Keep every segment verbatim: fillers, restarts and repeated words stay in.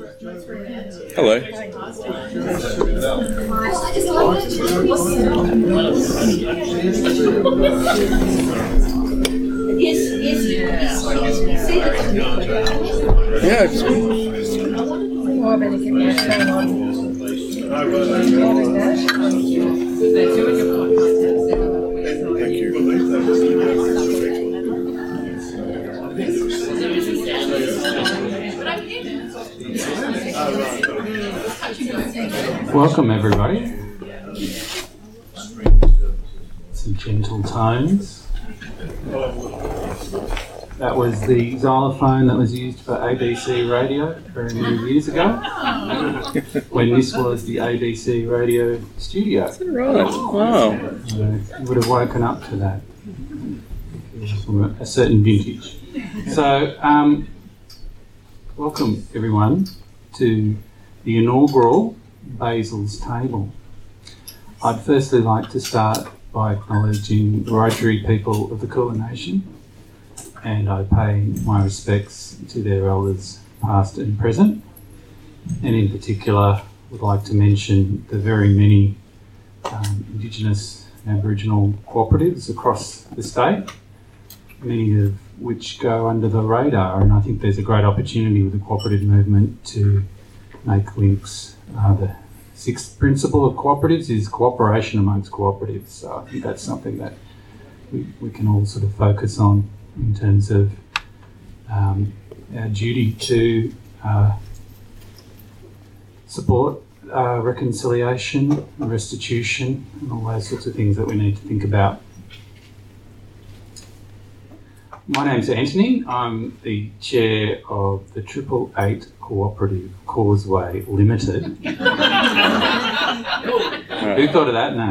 Hello. Yeah, it's Oh, I better get my phone on. Thank you. Welcome everybody. Some gentle tones. That was the xylophone that was used for A B C radio very many years ago, when this was the A B C radio studio. Right. Wow. Uh, you would have woken up to that. It was from a, a certain vintage. So, um, welcome everyone to the inaugural Basil's Table. I'd firstly like to start by acknowledging the Rotary people of the Kulin Nation, and I pay my respects to their elders past and present, and in particular would like to mention the very many um, Indigenous and Aboriginal cooperatives across the state, many of which go under the radar, and I think there's a great opportunity with the cooperative movement to make links. Uh, the sixth principle of cooperatives is cooperation amongst cooperatives, so I think that's something that we, we can all sort of focus on in terms of um, our duty to uh, support uh, reconciliation, restitution, and all those sorts of things that we need to think about. My name's Anthony. I'm the chair of the Triple Eight Cooperative Causeway Limited. Who thought of that?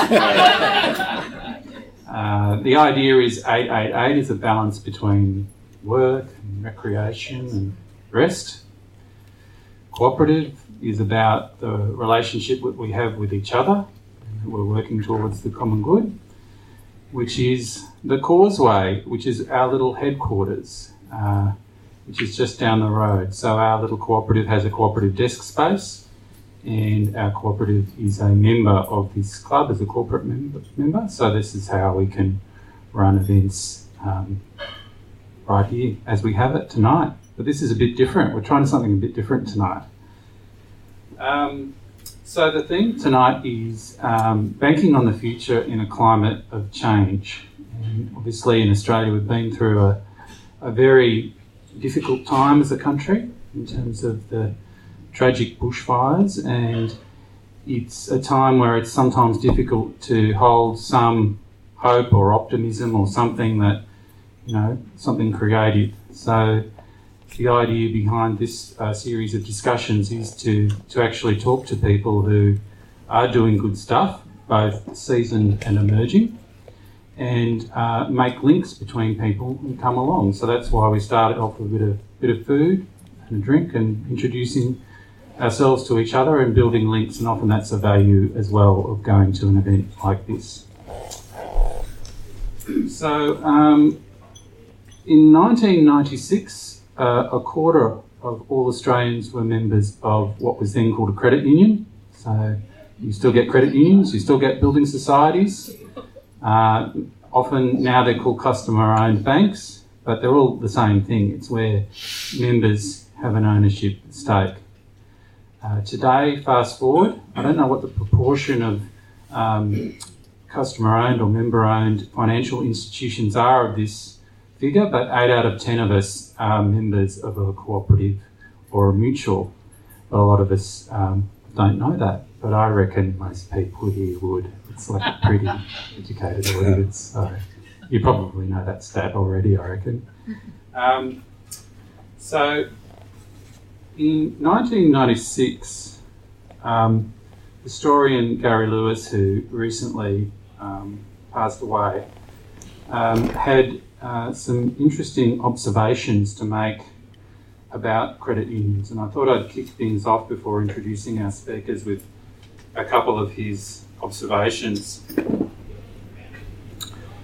No. uh, the idea is eight eight eight is a balance between work and recreation and rest. Cooperative is about the relationship that we have with each other, and we're working towards the common good, which is the Causeway, which is our little headquarters, uh, which is just down the road. So our little cooperative has a cooperative desk space, and our cooperative is a member of this club as a corporate member. member. So this is how we can run events um, right here as we have it tonight. But this is a bit different. We're trying something a bit different tonight. Um, So the theme tonight is um, banking on the future in a climate of change. And obviously in Australia we've been through a, a very difficult time as a country in terms of the tragic bushfires, and it's a time where it's sometimes difficult to hold some hope or optimism or something that, you know, something creative. So the idea behind this uh, series of discussions is to, to actually talk to people who are doing good stuff, both seasoned and emerging, and uh, make links between people who come along. So that's why we started off with a bit of, bit of food and a drink and introducing ourselves to each other and building links, and often that's a value as well of going to an event like this. So um, in nineteen ninety-six, Uh, a quarter of all Australians were members of what was then called a credit union. So you still get credit unions, you still get building societies. Uh, often now they're called customer-owned banks, but they're all the same thing. It's where members have an ownership stake. Uh, today, fast forward, I don't know what the proportion of um, customer-owned or member-owned financial institutions are of this figure, but eight out of ten of us are members of a cooperative or a mutual. But a lot of us um, don't know that, but I reckon most people here would. It's like a pretty educated audience, so you probably know that stat already, I reckon. Um, so in nineteen ninety-six, um, historian Gary Lewis, who recently um, passed away, um, had Uh, some interesting observations to make about credit unions, and I thought I'd kick things off before introducing our speakers with a couple of his observations.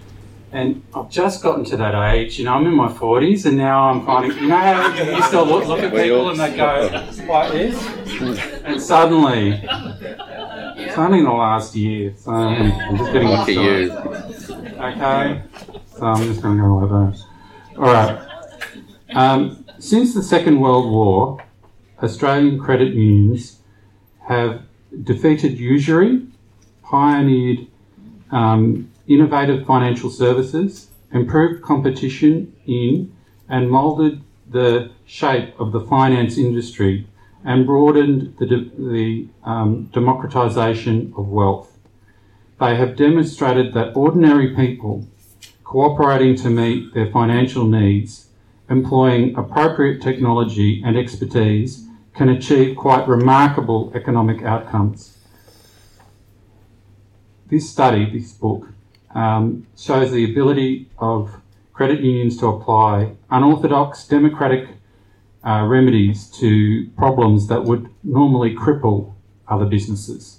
And I've just gotten to that age, you know, I'm in my forties and now I'm finding, you know how you used to look, look at people and they go like this? And suddenly, it's only in the last year, so I'm just getting Lucky you. Okay, so I'm just going to go like that. All right. Um, since the Second World War, Australian credit unions have defeated usury, pioneered um, innovative financial services, improved competition in and moulded the shape of the finance industry and broadened the, de- the um, democratisation of wealth. They have demonstrated that ordinary people cooperating to meet their financial needs, employing appropriate technology and expertise, can achieve quite remarkable economic outcomes. This study, this book, um, shows the ability of credit unions to apply unorthodox democratic uh, remedies to problems that would normally cripple other businesses.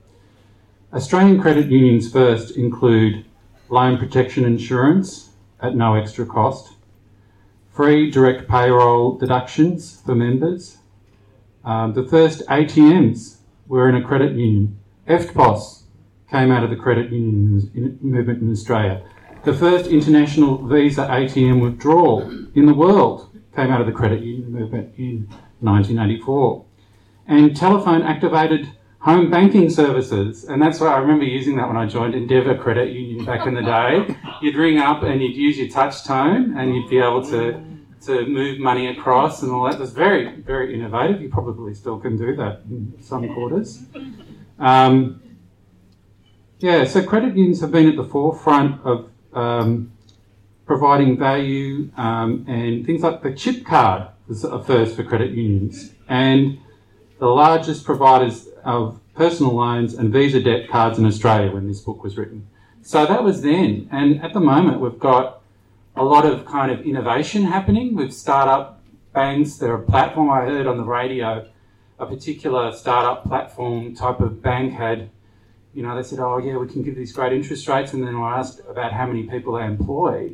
Australian credit unions first include loan protection insurance at no extra cost, free direct payroll deductions for members. Um, the first A T Ms were in a credit union. E F T P O S came out of the credit union movement in Australia. The first international Visa A T M withdrawal in the world came out of the credit union movement in nineteen eighty-four. And telephone activated home banking services, and that's why I remember using that when I joined Endeavour Credit Union back in the day. You'd ring up and you'd use your touch tone and you'd be able to, to move money across and all that. It was very, very innovative. You probably still can do that in some quarters. Um, yeah, so credit unions have been at the forefront of um, providing value um, and things like the chip card was a first for credit unions. And the largest providers of personal loans and Visa debt cards in Australia when this book was written. So that was then. And at the moment, we've got a lot of kind of innovation happening with startup banks. There are a platform I heard on the radio, a particular startup platform type of bank had, you know, they said, oh yeah, we can give these great interest rates. And then I asked about how many people they employ.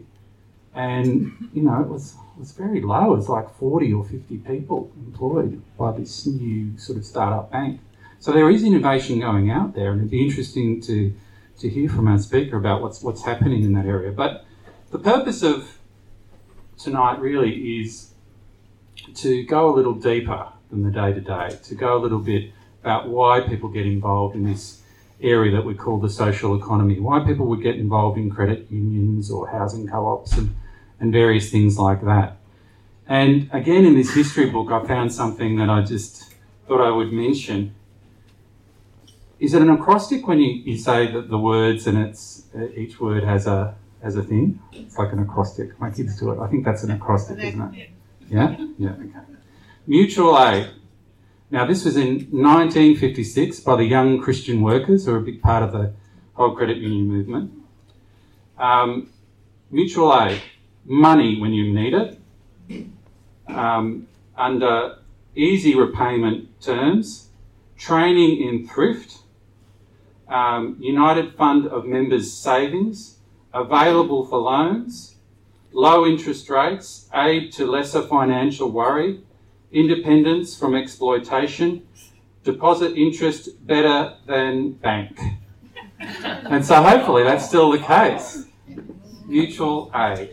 And, you know, it was it was very low. It was like forty or fifty people employed by this new sort of startup bank. So there is innovation going out there, and it'd be interesting to to hear from our speaker about what's what's happening in that area. But the purpose of tonight really is to go a little deeper than the day-to-day, to go a little bit about why people get involved in this area that we call the social economy, why people would get involved in credit unions or housing co-ops and, and various things like that. And again, in this history book, I found something that I just thought I would mention. Is it an acrostic when you, you say that the words and it's uh, each word has a has a thing? It's like an acrostic. My kids do it. I think that's an acrostic, isn't it? Yeah? Yeah, okay. Mutual aid. Now, this was in nineteen fifty-six by the Young Christian Workers, who are a big part of the whole credit union movement. Um, mutual aid. Money when you need it. Um, under easy repayment terms. Training in thrift. Um, United Fund of Members' Savings, available for loans, low interest rates, aid to lesser financial worry, independence from exploitation, deposit interest better than bank. And so hopefully that's still the case. Mutual aid.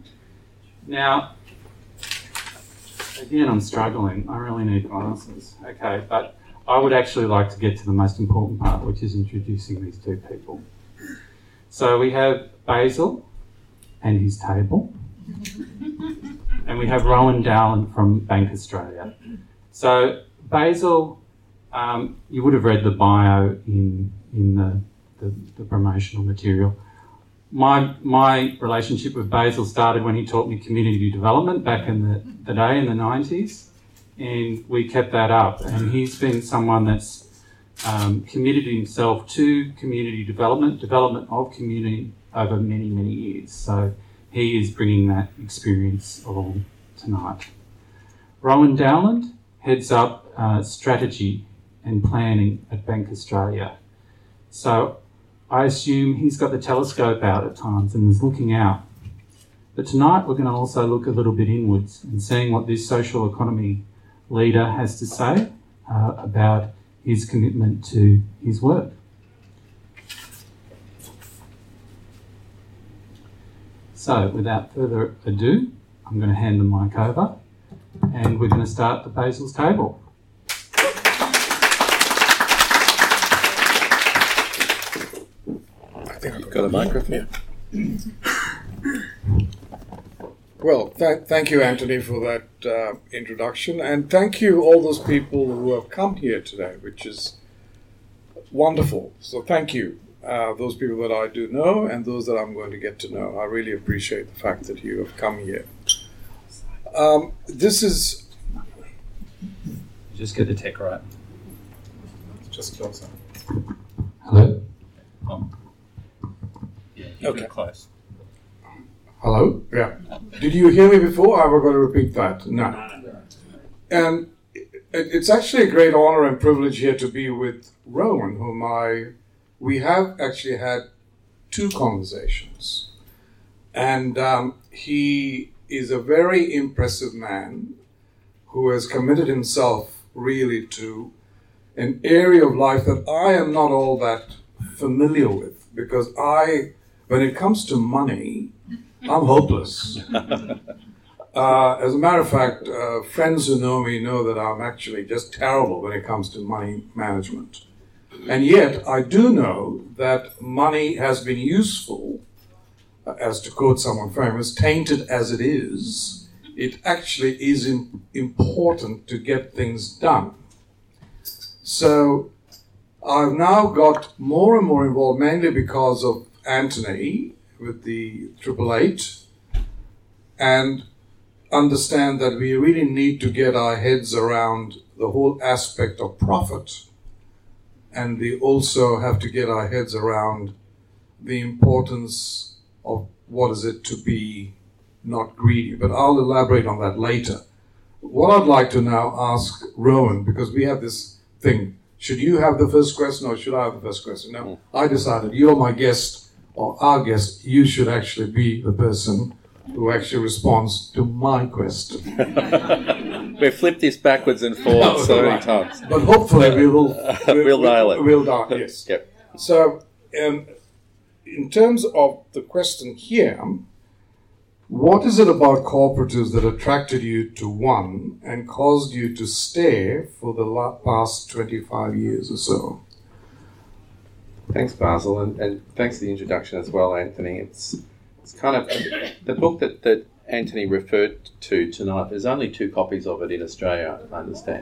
Now, again, I'm struggling. I really need glasses. Okay, but I would actually like to get to the most important part, which is introducing these two people. So we have Basil and his table, and we have Rowan Dowland from Bank Australia. So Basil, um, you would have read the bio in in the, the, the promotional material. My my relationship with Basil started when he taught me community development back in the, the day in the nineties. And we kept that up. And he's been someone that's um, committed himself to community development, development of community over many, many years. So he is bringing that experience along tonight. Rowan Dowland heads up uh, strategy and planning at Bank Australia. So I assume he's got the telescope out at times and is looking out. But tonight we're going to also look a little bit inwards and seeing what this social economy leader has to say uh, about his commitment to his work. So without further ado, I'm going to hand the mic over and we're going to start the Basil's table. I think I've got a microphone. Well, th- thank you, Anthony, for that uh, introduction, and thank you all those people who have come here today, which is wonderful. So thank you, uh, those people that I do know and those that I'm going to get to know. I really appreciate the fact that you have come here. Um, this is... Just get the tech right. Just closer. Hello? Um, yeah, Okay. close. Hello? Yeah. Did you hear me before? I was going to repeat that. No. And it, it's actually a great honor and privilege here to be with Rowan, whom I, we have actually had two conversations. And um, he is a very impressive man who has committed himself really to an area of life that I am not all that familiar with, because I, when it comes to money, I'm hopeless. Uh, as a matter of fact, uh, friends who know me know that I'm actually just terrible when it comes to money management. And yet, I do know that money has been useful, uh, as to quote someone famous, tainted as it is, it actually is im- important to get things done. So, I've now got more and more involved, mainly because of Anthony, with the Triple Eight, and understand that we really need to get our heads around the whole aspect of profit, and we also have to get our heads around the importance of what is it to be not greedy. But I'll elaborate on that later. What I'd like to now ask Rowan, because we have this thing, should you have the first question or should I have the first question? No, I decided you're my guest, or our guest, you should actually be the person who actually responds to my question. We've flipped this backwards and forwards so many times. But hopefully we will... We'll, we'll nail it. We'll nail it, yes. Yep. So, um, in terms of the question here, what is it about cooperatives that attracted you to one and caused you to stay for the la- past twenty-five years or so? Thanks, Basil, and, and thanks for the introduction as well, Anthony. It's it's kind of the book that, that Anthony referred to tonight. There's only two copies of it in Australia, I understand.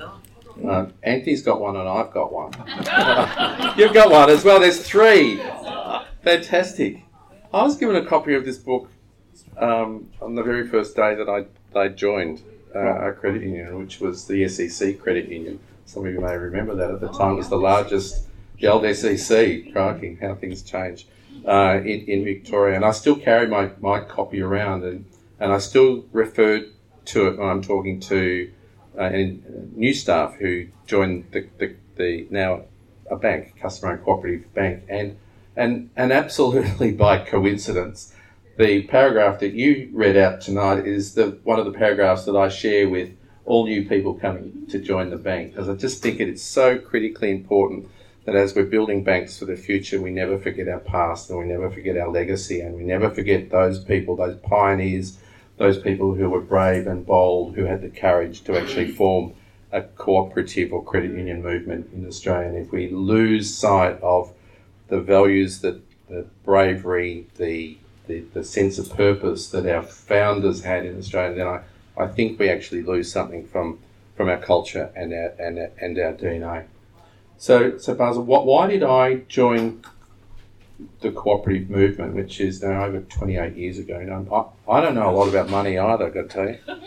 Um, Anthony's got one and I've got one. You've got one as well. There's three. Fantastic. I was given a copy of this book um, on the very first day that I, I joined uh, a credit union, which was the S E C Credit Union. Some of you may remember that. At the time, it was the largest, the old S E C, crikey, how things change, uh, in, in Victoria. And I still carry my, my copy around, and, and I still refer to it when I'm talking to uh, and new staff who joined the, the, the now a bank, customer and cooperative bank. And, and, and absolutely by coincidence, the paragraph that you read out tonight is the one of the paragraphs that I share with all new people coming to join the bank, because I just think it is so critically important that as we're building banks for the future, we never forget our past and we never forget our legacy, and we never forget those people, those pioneers, those people who were brave and bold, who had the courage to actually form a cooperative or credit union movement in Australia. And if we lose sight of the values, that the bravery, the, the the sense of purpose that our founders had in Australia, then I, I think we actually lose something from, from our culture and our and our, and our D N A. So, so Basil, what, why did I join the cooperative movement, which is now over twenty-eight years ago? Now, I, I don't know a lot about money either, I've got to tell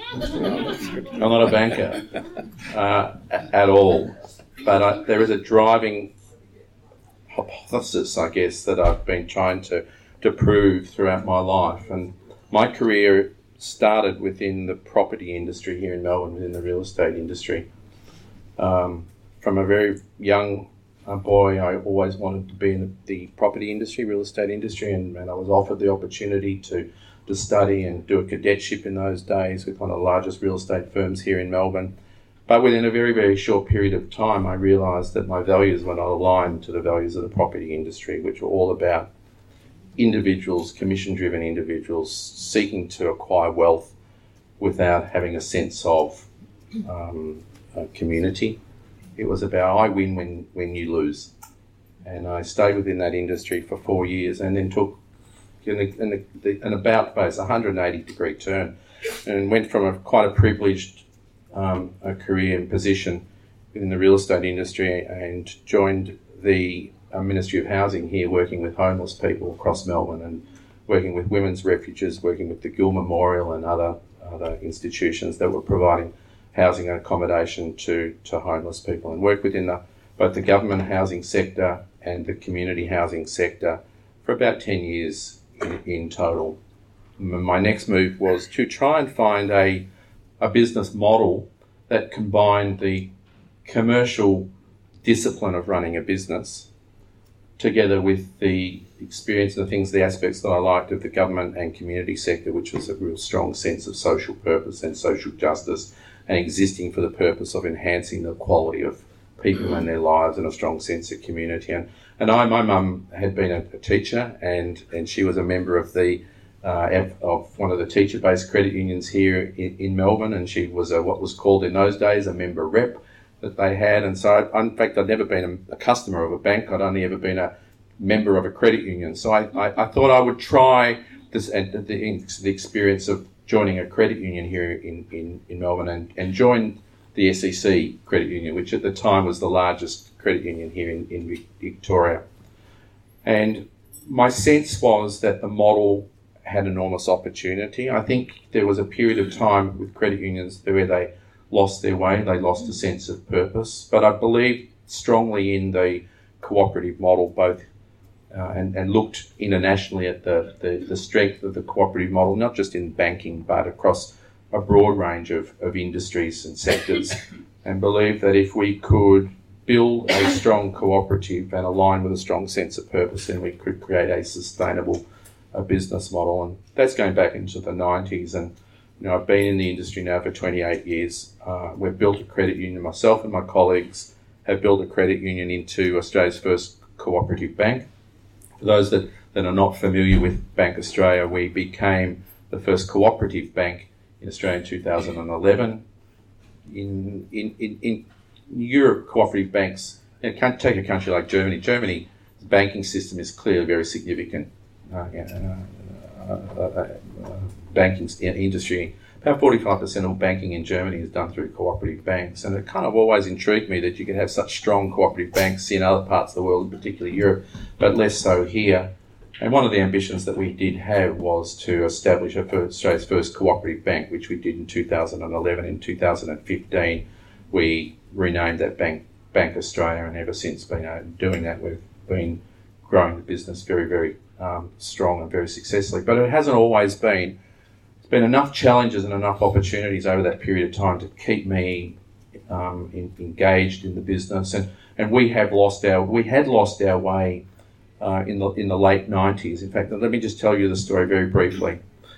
you. I'm not a banker uh, at all, but I, there is a driving hypothesis, I guess, that I've been trying to, to prove throughout my life. And my career started within the property industry here in Melbourne, within the real estate industry. Um, from a very young a boy, I always wanted to be in the property industry, real estate industry, and, and I was offered the opportunity to, to study and do a cadetship in those days with one of the largest real estate firms here in Melbourne. But within a very, very short period of time, I realised that my values were not aligned to the values of the property industry, which were all about individuals, commission-driven individuals, seeking to acquire wealth without having a sense of um, a community. It was about I win when, when you lose. And I stayed within that industry for four years and then took in a, in a, an about face, one hundred eighty degree turn, and went from a quite a privileged um, a career and position in the real estate industry and joined the uh, Ministry of Housing here, working with homeless people across Melbourne and working with women's refuges, working with the Gill Memorial and other other institutions that were providing housing and accommodation to, to homeless people, and worked within the, both the government housing sector and the community housing sector for about ten years in, in total. My next move was to try and find a, a business model that combined the commercial discipline of running a business together with the experience and the things, the aspects that I liked of the government and community sector, which was a real strong sense of social purpose and social justice, and existing for the purpose of enhancing the quality of people and their lives and a strong sense of community. And, and I, my mum had been a, a teacher, and, and she was a member of the uh, of one of the teacher-based credit unions here in, in Melbourne, and she was a, what was called in those days a member rep that they had. And so, I, in fact, I'd never been a, a customer of a bank. I'd only ever been a member of a credit union. So I, I, I thought I would try this uh, the, the experience of joining a credit union here in, in, in Melbourne, and, and joined the S E C Credit Union, which at the time was the largest credit union here in, in Victoria. And my sense was that the model had enormous opportunity. I think there was a period of time with credit unions where they lost their way, they lost a sense of purpose. But I believe strongly in the cooperative model, both uh, and, and looked internationally at the, the, the strength of the cooperative model, not just in banking, but across a broad range of, of industries and sectors, and believe that if we could build a strong cooperative and align with a strong sense of purpose, then we could create a sustainable a business model. And that's going back into the nineties. And you know, I've been in the industry now for twenty-eight years. Uh, we've built a credit union. Myself and my colleagues have built a credit union into Australia's first cooperative bank. For those that, that are not familiar with Bank Australia, we became the first cooperative bank in Australia in two thousand eleven. In in, in, in Europe, cooperative banks, and can't take a country like Germany. Germany's banking system is clearly very significant. Uh, uh, uh, uh, uh, banking industry. About forty-five percent of banking in Germany is done through cooperative banks, and it kind of always intrigued me that you could have such strong cooperative banks in other parts of the world, particularly Europe, but less so here. And one of the ambitions that we did have was to establish a first, Australia's first cooperative bank, which we did in two thousand eleven. In two thousand fifteen, we renamed that bank Bank Australia, and ever since been uh, doing that, we've been growing the business very, very um, strong and very successfully. But it hasn't always been. There's been enough challenges and enough opportunities over that period of time to keep me um, in, engaged in the business, and, and we have lost our we had lost our way uh, in the in the late nineties. In fact, let me just tell you the story very briefly.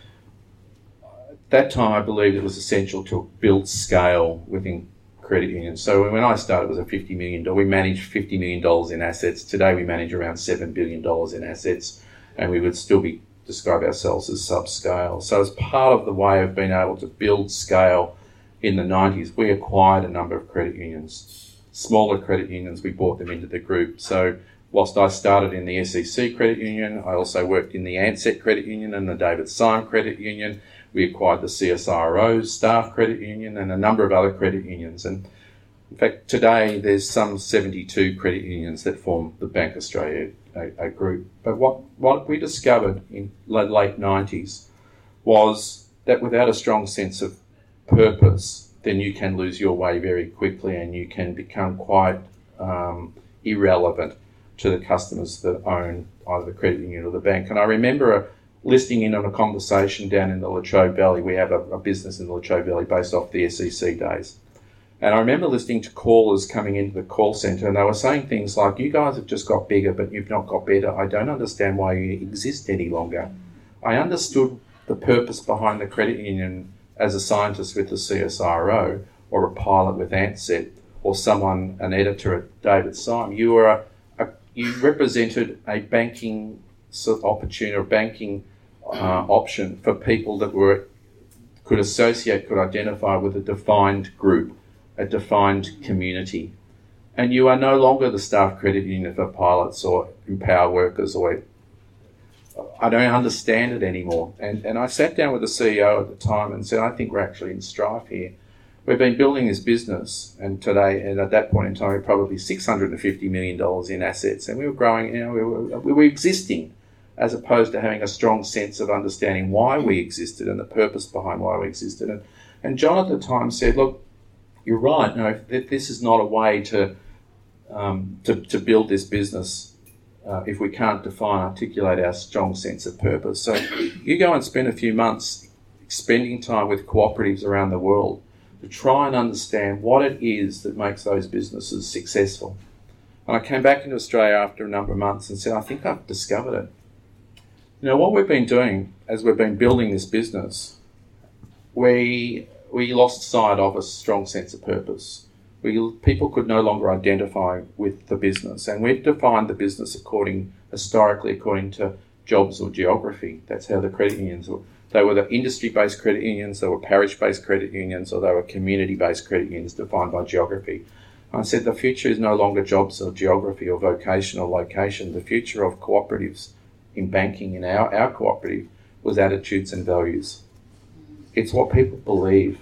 At that time, I believed it was essential to build scale within credit unions. So when I started, it was a fifty million dollars. We managed fifty million dollars in assets. Today, we manage around seven billion dollars in assets, and we would still be describe ourselves as subscale. So as part of the way of being able to build scale in the nineties, we acquired a number of credit unions. Smaller credit unions, we brought them into the group. So whilst I started in the S E C Credit Union, I also worked in the Ansett Credit Union and the David Syme Credit Union. We acquired the C S R O's Staff Credit Union and a number of other credit unions. And in fact, today there's some seventy-two credit unions that form the Bank Australia a, a group. But what, what we discovered in the late nineties was that without a strong sense of purpose, then you can lose your way very quickly, and you can become quite um, irrelevant to the customers that own either the credit union or the bank. And I remember a, listening in on a conversation down in the Latrobe Valley. We have a, a business in the Latrobe Valley based off the S E C days. And I remember listening to callers coming into the call centre, and they were saying things like, you guys have just got bigger, but you've not got better. I don't understand why you exist any longer. I understood the purpose behind the credit union as a scientist with the C S I R O, or a pilot with Ansett, or someone, an editor at David Syme. You were a, a you represented a banking sort of opportunity, or banking uh, option for people that were could associate, could identify with a defined group, a defined community. And you are no longer the staff credit union for pilots or Empower workers, or I don't understand it anymore. And and I sat down with the C E O at the time and said, I think we're actually in strife here. We've been building this business, and today, and at that point in time, we were probably six hundred fifty million dollars in assets, and we were growing, you know, we were, we were existing, as opposed to having a strong sense of understanding why we existed and the purpose behind why we existed. And, and John at the time said, look, you're right, no, this is not a way to um, to, to build this business uh, if we can't define, articulate our strong sense of purpose. So you go and spend a few months spending time with cooperatives around the world to try and understand what it is that makes those businesses successful. And I came back into Australia after a number of months and said, I think I've discovered it. You know, what we've been doing as we've been building this business, we we lost sight of a strong sense of purpose. We, people could no longer identify with the business, and we've defined the business according, historically, according to jobs or geography. That's how the credit unions were. They were the industry-based credit unions, they were parish-based credit unions, or they were community-based credit unions defined by geography. I said the future is no longer jobs or geography or vocation or location. The future of cooperatives in banking, in our, our cooperative, was attitudes and values. It's what people believe.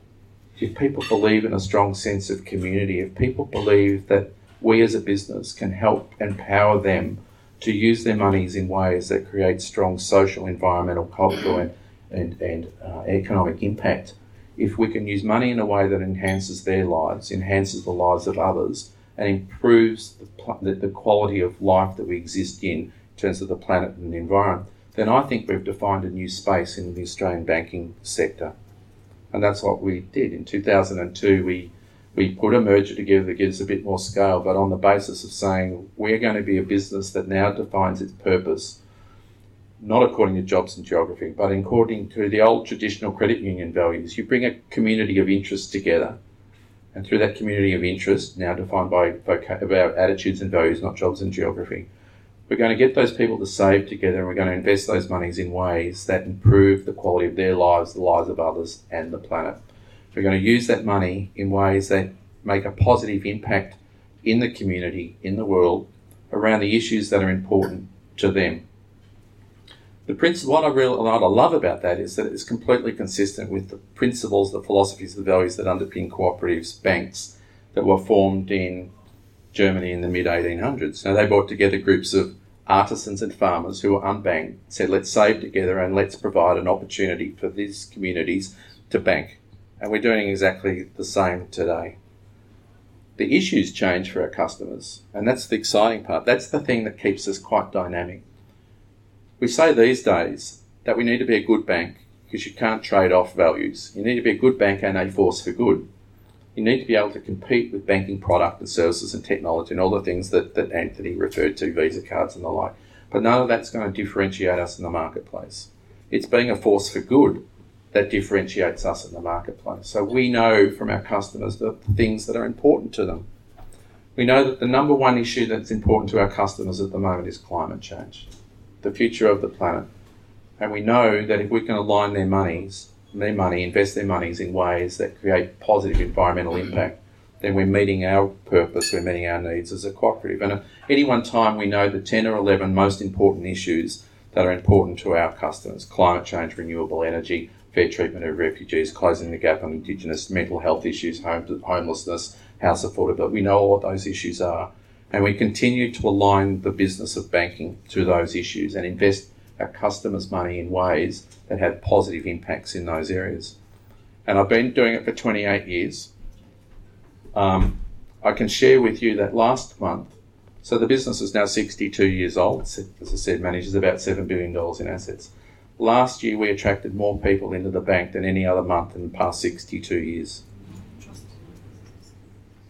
If people believe in a strong sense of community, if people believe that we as a business can help empower them to use their monies in ways that create strong social, environmental, cultural and, and, and uh, economic impact, if we can use money in a way that enhances their lives, enhances the lives of others, and improves the, pl- the, the quality of life that we exist in, in terms of the planet and the environment, then I think we've defined a new space in the Australian banking sector. And that's what we did. In two thousand two, we we put a merger together that gives a bit more scale, but on the basis of saying we're going to be a business that now defines its purpose, not according to jobs and geography, but according to the old traditional credit union values. You bring a community of interest together, and through that community of interest, now defined by voca- about attitudes and values, not jobs and geography, we're going to get those people to save together, and we're going to invest those monies in ways that improve the quality of their lives, the lives of others, and the planet. We're going to use that money in ways that make a positive impact in the community, in the world, around the issues that are important to them. The principle, what I really what I love about that is that it's completely consistent with the principles, the philosophies, the values that underpin cooperatives, banks that were formed in Germany in the mid eighteen hundreds. Now, they brought together groups of artisans and farmers who were unbanked, said, let's save together and let's provide an opportunity for these communities to bank. And we're doing exactly the same today. The issues change for our customers, and that's the exciting part. That's the thing that keeps us quite dynamic. We say these days that we need to be a good bank because you can't trade off values. You need to be a good bank and a force for good. You need to be able to compete with banking product and services and technology and all the things that, that Anthony referred to, Visa cards and the like. But none of that's going to differentiate us in the marketplace. It's being a force for good that differentiates us in the marketplace. So we know from our customers the things that are important to them. We know that the number one issue that's important to our customers at the moment is climate change, the future of the planet. And we know that if we can align their monies, their money, invest their monies in ways that create positive environmental impact, then we're meeting our purpose, we're meeting our needs as a cooperative. And at any one time, we know the ten or eleven most important issues that are important to our customers: climate change, renewable energy, fair treatment of refugees, closing the gap on Indigenous, mental health issues, home, homelessness, house affordability. We know what those issues are. And we continue to align the business of banking to those issues and invest our customers' money in ways that have positive impacts in those areas. And I've been doing it for twenty-eight years. Um, I can share with you that last month, so the business is now sixty-two years old, as I said, manages about seven billion dollars in assets. Last year, we attracted more people into the bank than any other month in the past sixty-two years.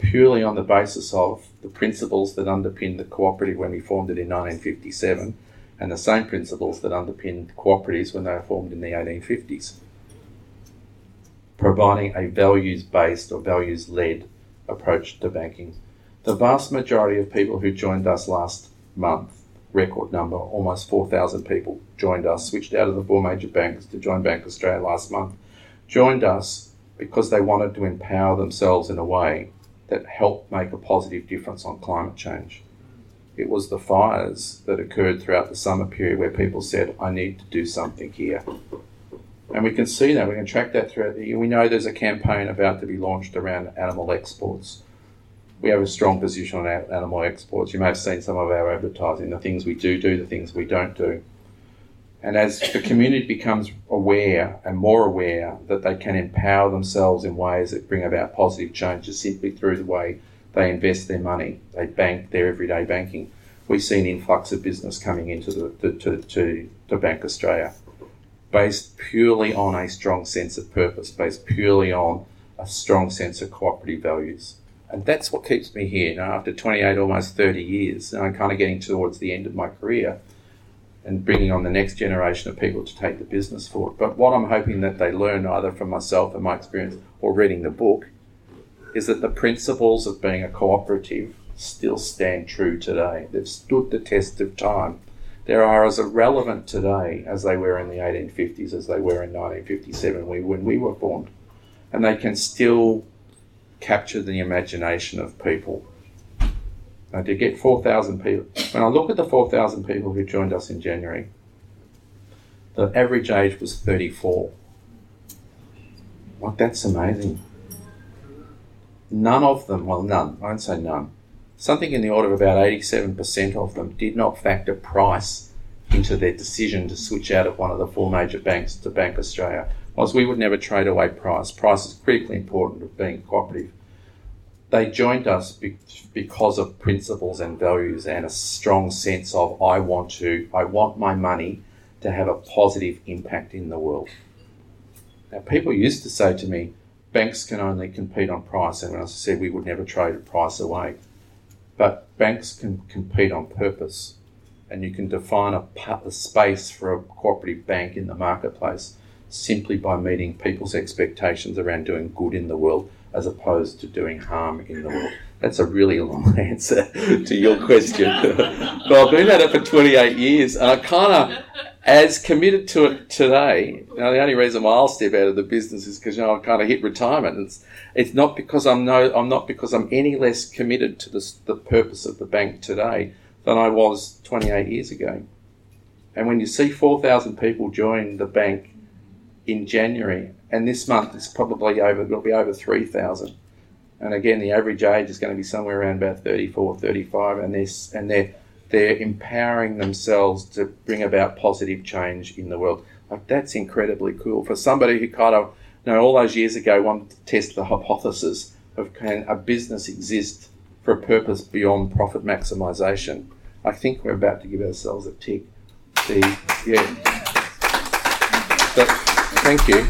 purely on the basis of the principles that underpinned the cooperative when we formed it in nineteen fifty-seven, and the same principles that underpinned cooperatives when they were formed in the eighteen fifties. Providing a values-based or values-led approach to banking. The vast majority of people who joined us last month, record number, almost four thousand people joined us, switched out of the four major banks to join Bank Australia last month, joined us because they wanted to empower themselves in a way that helped make a positive difference on climate change. It was the fires that occurred throughout the summer period where people said, I need to do something here. And we can see that, we can track that throughout the year. We know there's a campaign about to be launched around animal exports. We have a strong position on animal exports. You may have seen some of our advertising, the things we do do, the things we don't do. And as the community becomes aware and more aware that they can empower themselves in ways that bring about positive changes simply through the way they invest their money, they bank their everyday banking, we've seen influx of business coming into the, the to, to, to Bank Australia, based purely on a strong sense of purpose, based purely on a strong sense of cooperative values. And that's what keeps me here. Now, after twenty-eight, almost thirty years, and I'm kind of getting towards the end of my career and bringing on the next generation of people to take the business forward. But what I'm hoping that they learn, either from myself and my experience or reading the book, is that the principles of being a cooperative still stand true today. They've stood the test of time. They are as relevant today as they were in the eighteen fifties, as they were in nineteen fifty-seven when we were formed. And they can still capture the imagination of people. Now, to get four thousand people, when I look at the four thousand people who joined us in January, the average age was thirty-four. Like, that's amazing. None of them, well, none, I won't say none, something in the order of about eighty-seven percent of them did not factor price into their decision to switch out of one of the four major banks to Bank Australia. Whilst we would never trade away price, price is critically important of being cooperative. They joined us be- because of principles and values and a strong sense of, I want to, I want my money to have a positive impact in the world. Now, people used to say to me, banks can only compete on price, and when I said we would never trade a price away. But banks can compete on purpose, and you can define a, a space for a cooperative bank in the marketplace simply by meeting people's expectations around doing good in the world as opposed to doing harm in the world. That's a really long answer to your question. But I've been at it for twenty-eight years, and I kind of, as committed to it today, you know, the only reason why I'll step out of the business is because, you know, I kind of hit retirement. It's it's not because I'm no, I'm not because I'm any less committed to this, the purpose of the bank today than I was twenty-eight years ago. And when you see four thousand people join the bank in January, and this month it's probably over, it'll be over three thousand. And again, the average age is going to be somewhere around about thirty-four, thirty-five, and they're, and they're, they're empowering themselves to bring about positive change in the world. Like, that's incredibly cool. For somebody who kind of, you know, all those years ago wanted to test the hypothesis of, can a business exist for a purpose beyond profit maximisation, I think we're about to give ourselves a tick. The, yeah. But, thank you.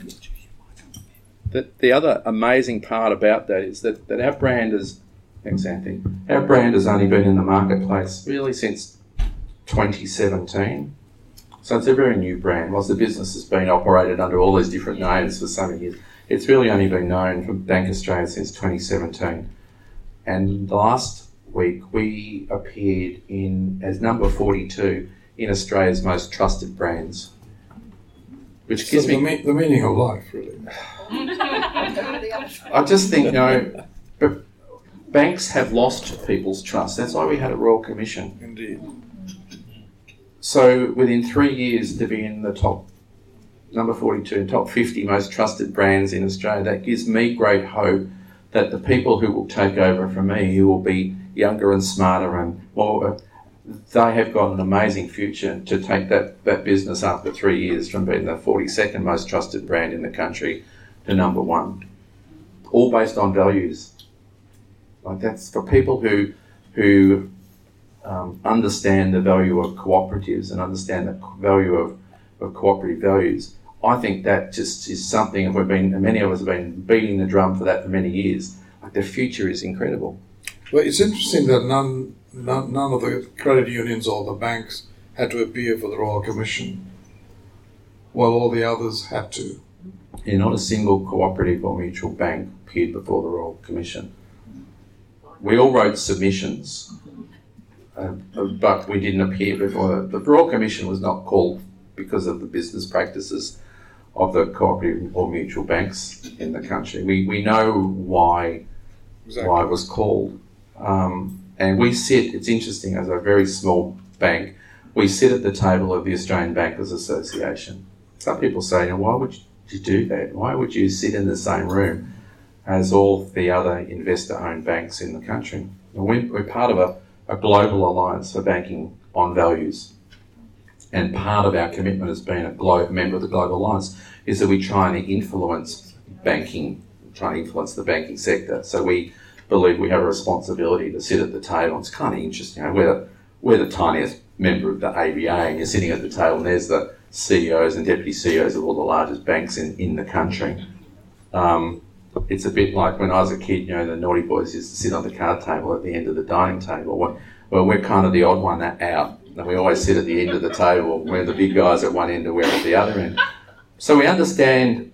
The, the other amazing part about that is that, that our brand is, thanks Anthony, our brand has only been in the marketplace really since twenty seventeen. So it's a very new brand. Whilst the business has been operated under all these different names for so many years, it's really only been known from Bank Australia since twenty seventeen. And last week we appeared in as number forty-two in Australia's most trusted brands. Which gives so me the, me- the meaning of life, really. I just think, you know, but banks have lost people's trust. That's why we had a Royal Commission. Indeed. So within three years to be in the top, number forty-two, top fifty most trusted brands in Australia, that gives me great hope that the people who will take over from me, who will be younger and smarter and more, they have got an amazing future to take that, that business after three years from being the forty-second most trusted brand in the country to number one. All based on values. Like, that's for people who who um, understand the value of cooperatives and understand the value of, of cooperative values. I think that just is something, and we've been, and many of us have been beating the drum for that for many years. I the future is incredible. Well, it's interesting that none, none, none of the credit unions or the banks had to appear for the Royal Commission, while all the others had to. Yeah, not a single cooperative or mutual bank appeared before the Royal Commission. We all wrote submissions, uh, but we didn't appear before the, the Royal Commission was not called because of the business practices of the cooperative or mutual banks in the country. We we know why exactly. why it was called, um, and we sit. It's interesting, as a very small bank, we sit at the table of the Australian Bankers Association. Some people say, "Why would you do that? Why would you sit in the same room as all the other investor-owned banks in the country?" We're, we're part of a, a global alliance for banking on values. And part of our commitment as being a glo- member of the Global Alliance is that we try and influence banking, try and influence the banking sector. So we believe we have a responsibility to sit at the table. It's kind of interesting. You know, we're, the, we're the tiniest member of the A B A, and you're sitting at the table and there's the C E Os and deputy C E Os of all the largest banks in, in the country. Um, it's a bit like when I was a kid, you know, the naughty boys used to sit on the card table at the end of the dining table. Well, we're kind of the odd one out. And we always sit at the end of the table. We're the big guys at one end and we're at the other end. So we understand,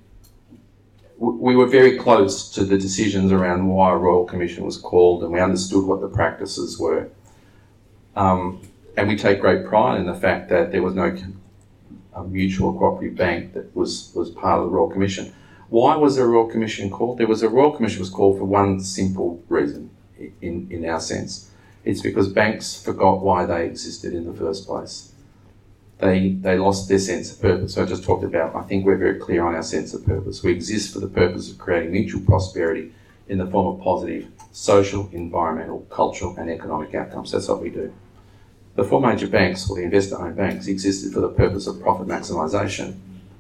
we were very close to the decisions around why a Royal Commission was called, and we understood what the practices were. Um, and we take great pride in the fact that there was no a mutual cooperative bank that was, was part of the Royal Commission. Why was there a Royal Commission called? There was a Royal Commission was called for one simple reason, in, in our sense. It's because banks forgot why they existed in the first place. They they lost their sense of purpose. So I just talked about, I think we're very clear on our sense of purpose. We exist for the purpose of creating mutual prosperity in the form of positive social, environmental, cultural and economic outcomes. That's what we do. The four major banks, or the investor-owned banks, existed for the purpose of profit maximisation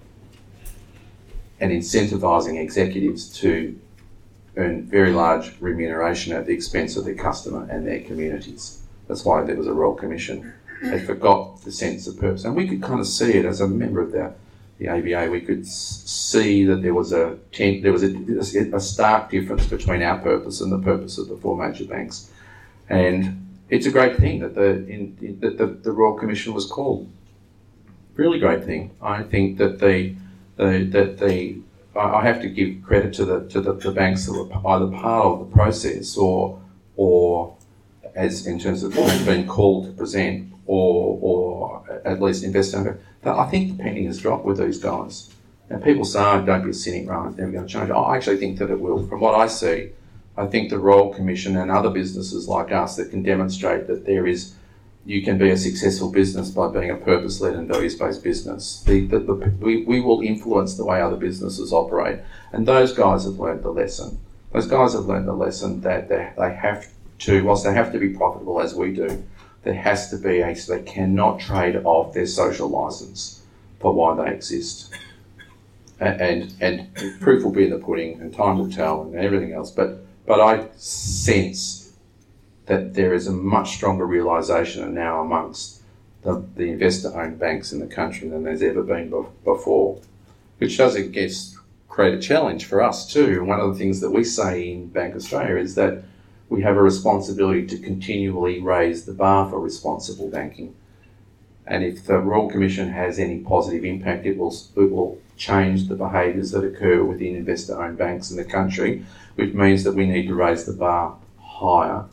and incentivising executives to earn very large remuneration at the expense of their customer and their communities. That's why there was a Royal Commission. They forgot the sense of purpose. And we could kind of see it as a member of the, the A B A. We could s- see that there was a ten, there was a, a stark difference between our purpose and the purpose of the four major banks. And it's a great thing that the in, in, that the, the Royal Commission was called. Really great thing. I think that the the that the I have to give credit to the to the, the banks that were either part of the process or or as in terms of being called to present or or at least investor. I think the penny has dropped with these guys. And people say, oh, don't be a cynic, Ryan, it's never going to change. I actually think that it will. From what I see, I think the Royal Commission and other businesses like us that can demonstrate that there is you can be a successful business by being a purpose-led and values-based business. The, the, the, we, we will influence the way other businesses operate. And those guys have learned the lesson. Those guys have learned the lesson that they, they have to, whilst they have to be profitable as we do, there has to be a, so they cannot trade off their social licence for why they exist. And, and, and proof will be in the pudding and time will tell and everything else. But, but I sense that there is a much stronger realisation now amongst the, the investor-owned banks in the country than there's ever been be- before, which does, I guess, create a challenge for us too. And one of the things that we say in Bank Australia is that we have a responsibility to continually raise the bar for responsible banking. And if the Royal Commission has any positive impact, it will, it will change the behaviours that occur within investor-owned banks in the country, which means that we need to raise the bar higher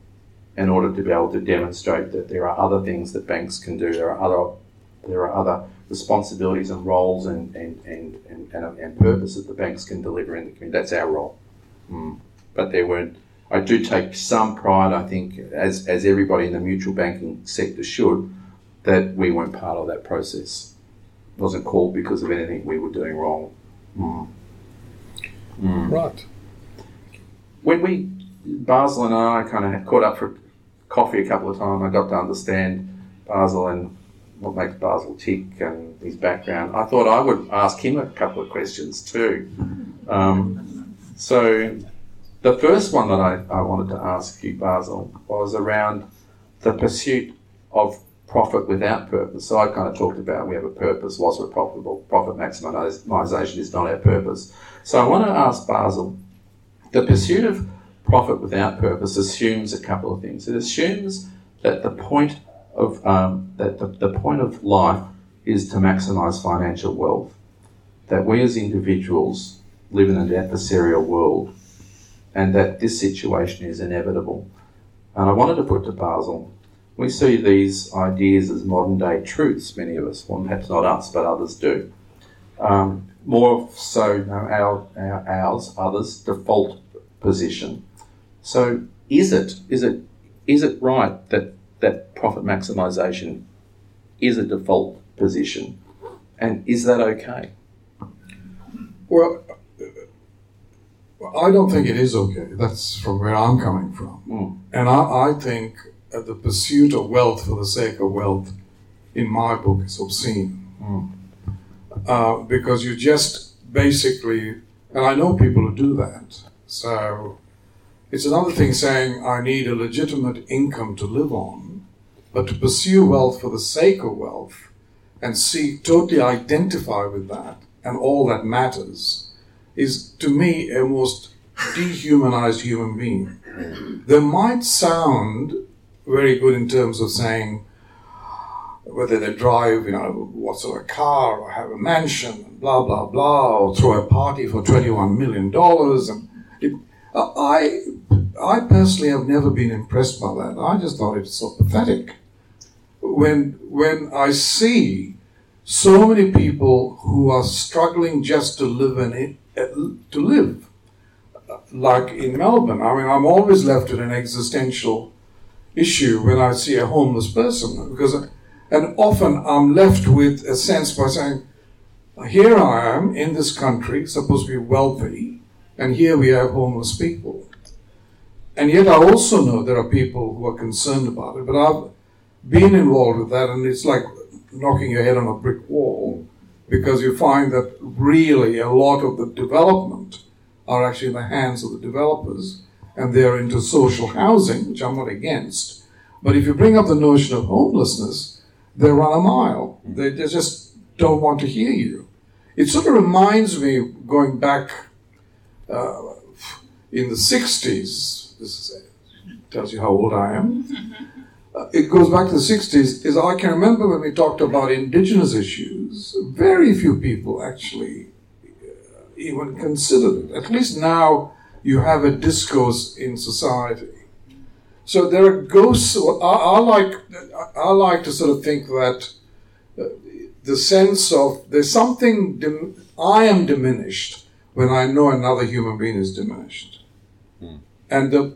in order to be able to demonstrate that there are other things that banks can do. There are other there are other responsibilities and roles and and, and, and, and, and purpose that the banks can deliver in the community. That's our role. Mm. But there weren't. I do take some pride, I think, as as everybody in the mutual banking sector should, that we weren't part of that process. It wasn't called because of anything we were doing wrong. Mm. Mm. Right. When we, Basil and I kind of had caught up for coffee a couple of times, I got to understand Basil and what makes Basil tick and his background. I thought I would ask him a couple of questions too. Um, so the first one that I, I wanted to ask you, Basil, was around the pursuit of profit without purpose. So I kind of talked about we have a purpose, whilst we're profitable. Profit maximisation is not our purpose. So I want to ask Basil, the pursuit of profit without purpose assumes a couple of things. It assumes that the point of um, that the, the point of life is to maximise financial wealth. That we as individuals live in an adversarial world, and that this situation is inevitable. And I wanted to put to Basil, we see these ideas as modern day truths, many of us, well perhaps not us, but others do. Um, more so you know, our, our, ours, others, default position. So is it, is it, is it right that, that profit maximisation is a default position? And is that okay? Well, I don't think it is okay. That's from where I'm coming from. Mm. And I, I think uh, the pursuit of wealth for the sake of wealth, in my book, is obscene. Mm. Uh, because you just basically, and I know people who do that, so it's another thing saying I need a legitimate income to live on, but to pursue wealth for the sake of wealth and see, totally identify with that and all that matters is, to me, a most dehumanized human being. They might sound very good in terms of saying whether they drive, you know, what sort of car, or have a mansion, blah, blah, blah, or throw a party for twenty-one million dollars. And it, I, I personally have never been impressed by that. I just thought it's so pathetic. When, when I see so many people who are struggling just to live in it, to live, like in Melbourne. I mean, I'm always left with an existential issue when I see a homeless person, because, and often I'm left with a sense by saying, here I am in this country, supposed to be wealthy, and here we have homeless people. And yet I also know there are people who are concerned about it, but I've been involved with that, and it's like knocking your head on a brick wall, because you find that really a lot of the development are actually in the hands of the developers, and they're into social housing, which I'm not against. But if you bring up the notion of homelessness, they run a mile. They, they just don't want to hear you. It sort of reminds me, going back uh, in the sixties, this is, tells you how old I am, uh, it goes back to the sixties, is I can remember when we talked about indigenous issues, very few people actually even considered it. At least now you have a discourse in society. So there are ghosts. I, I like I like to sort of think that uh, the sense of there's something dim, I am diminished when I know another human being is diminished. Hmm. And the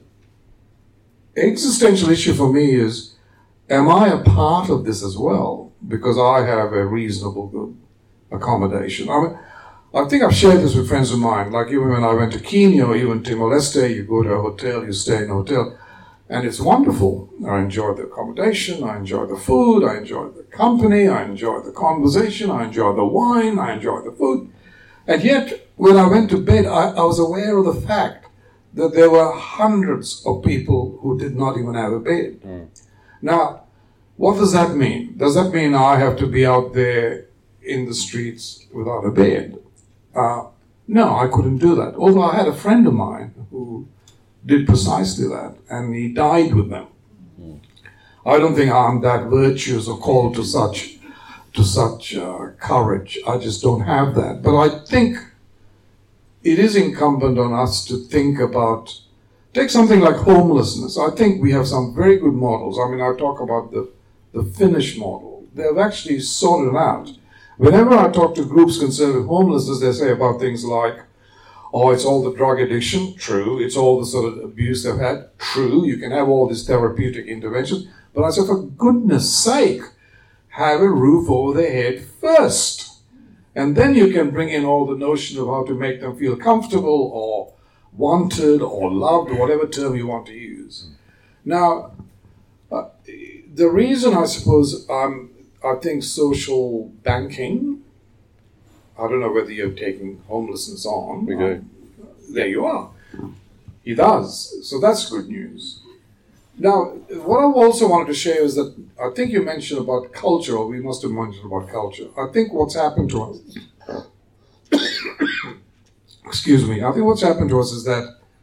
existential issue for me is, am I a part of this as well? Because I have a reasonable good accommodation. I mean, I think I've shared this with friends of mine, like even when I went to Kenya or even Timor-Leste, you go to a hotel, you stay in a hotel, and it's wonderful. I enjoy the accommodation, I enjoy the food, I enjoy the company, I enjoy the conversation, I enjoy the wine, I enjoy the food. And yet, when I went to bed, I, I was aware of the fact that there were hundreds of people who did not even have a bed. Mm. Now, what does that mean? Does that mean I have to be out there in the streets without a bed? Uh, no, I couldn't do that. Although I had a friend of mine who did precisely that, and he died with them. Mm. I don't think I'm that virtuous or called to such to such uh, courage. I just don't have that. But I think it is incumbent on us to think about, take something like homelessness. I think we have some very good models. I mean, I talk about the, the Finnish model. They've actually sorted it out. Whenever I talk to groups concerned with homelessness, they say about things like, oh, it's all the drug addiction, true. It's all the sort of abuse they've had, true. You can have all these therapeutic interventions. But I say, for goodness sake, have a roof over their head first. And then you can bring in all the notion of how to make them feel comfortable or wanted or loved, or whatever term you want to use. Now, uh, the reason I suppose I'm I think social banking, I don't know whether you're taking homelessness on. We do. Um, there you are. He does. So that's good news. Now, what I also wanted to share is that I think you mentioned about culture, or we must have mentioned about culture. I think what's happened to us, excuse me, I think what's happened to us is that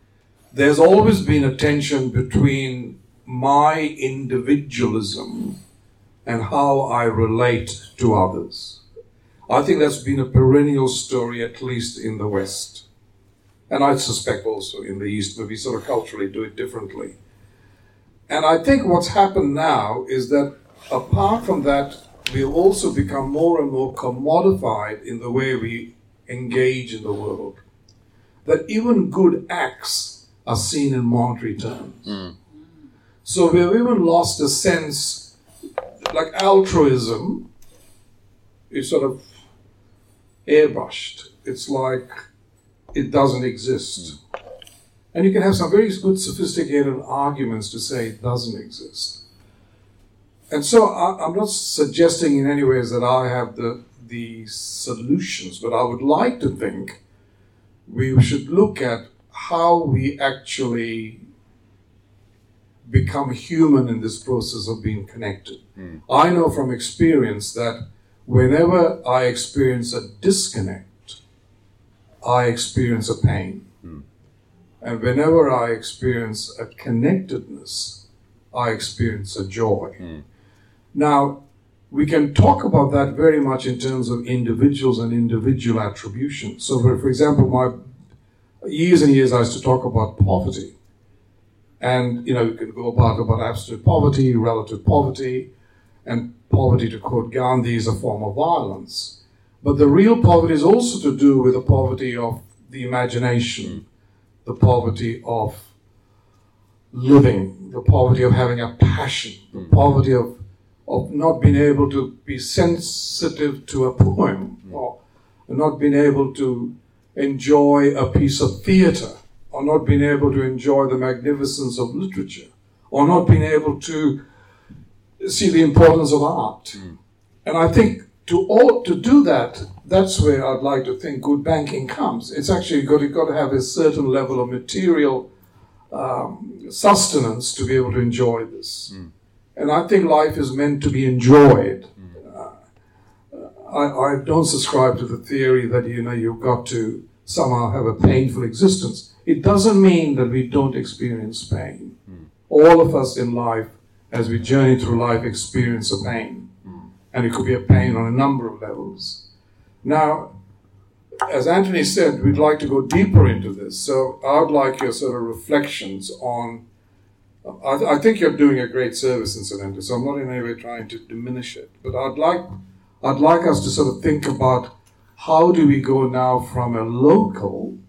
there's always been a tension between my individualism and how I relate to others. I think that's been a perennial story, at least in the West. And I suspect also in the East, but we sort of culturally do it differently. And I think what's happened now is that apart from that, we've also become more and more commodified in the way we engage in the world. That even good acts are seen in monetary terms. Mm. So we've even lost a sense, like altruism is sort of airbrushed. It's like it doesn't exist. Mm. And you can have some very good sophisticated arguments to say it doesn't exist. And so I, I'm not suggesting in any ways that I have the, the solutions, but I would like to think we should look at how we actually become human in this process of being connected. Mm. I know from experience that whenever I experience a disconnect, I experience a pain. Mm. And whenever I experience a connectedness, I experience a joy. Mm. Now, we can talk about that very much in terms of individuals and individual attribution. So, for, for example, my years and years I used to talk about poverty. And, you know, you can go about, about absolute poverty, relative poverty, and poverty, to quote Gandhi, is a form of violence. But the real poverty is also to do with the poverty of the imagination, the poverty of living, the poverty of having a passion, the poverty of of not being able to be sensitive to a poem, or not being able to enjoy a piece of theatre, or not being able to enjoy the magnificence of literature, or not being able to see the importance of art. Mm. And I think to all, to do that, that's where I'd like to think good banking comes. It's actually got to, got to have a certain level of material um, sustenance to be able to enjoy this. Mm. And I think life is meant to be enjoyed. Mm. Uh, I, I don't subscribe to the theory that, you know, you've got to somehow have a painful existence. It doesn't mean that we don't experience pain. Mm. All of us in life, as we journey through life, experience a pain. Mm. And it could be a pain on a number of levels. Now, as Anthony said, we'd like to go deeper into this. So I'd like your sort of reflections on I, I think you're doing a great service, incidentally, so I'm not in any way trying to diminish it. But I'd like, I'd like us to sort of think about how do we go now from a local,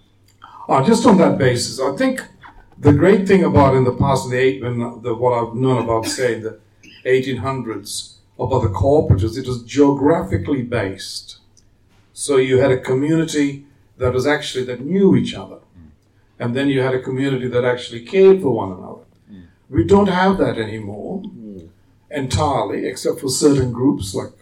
uh, just on that basis. I think the great thing about in the past, in the eight, when the, what I've known about, say, in the eighteen hundreds, about the cooperatives, it was geographically based. So you had a community that was actually, that knew each other. And then you had a community that actually cared for one another. Mm. We don't have that anymore, mm. entirely, except for certain groups. Like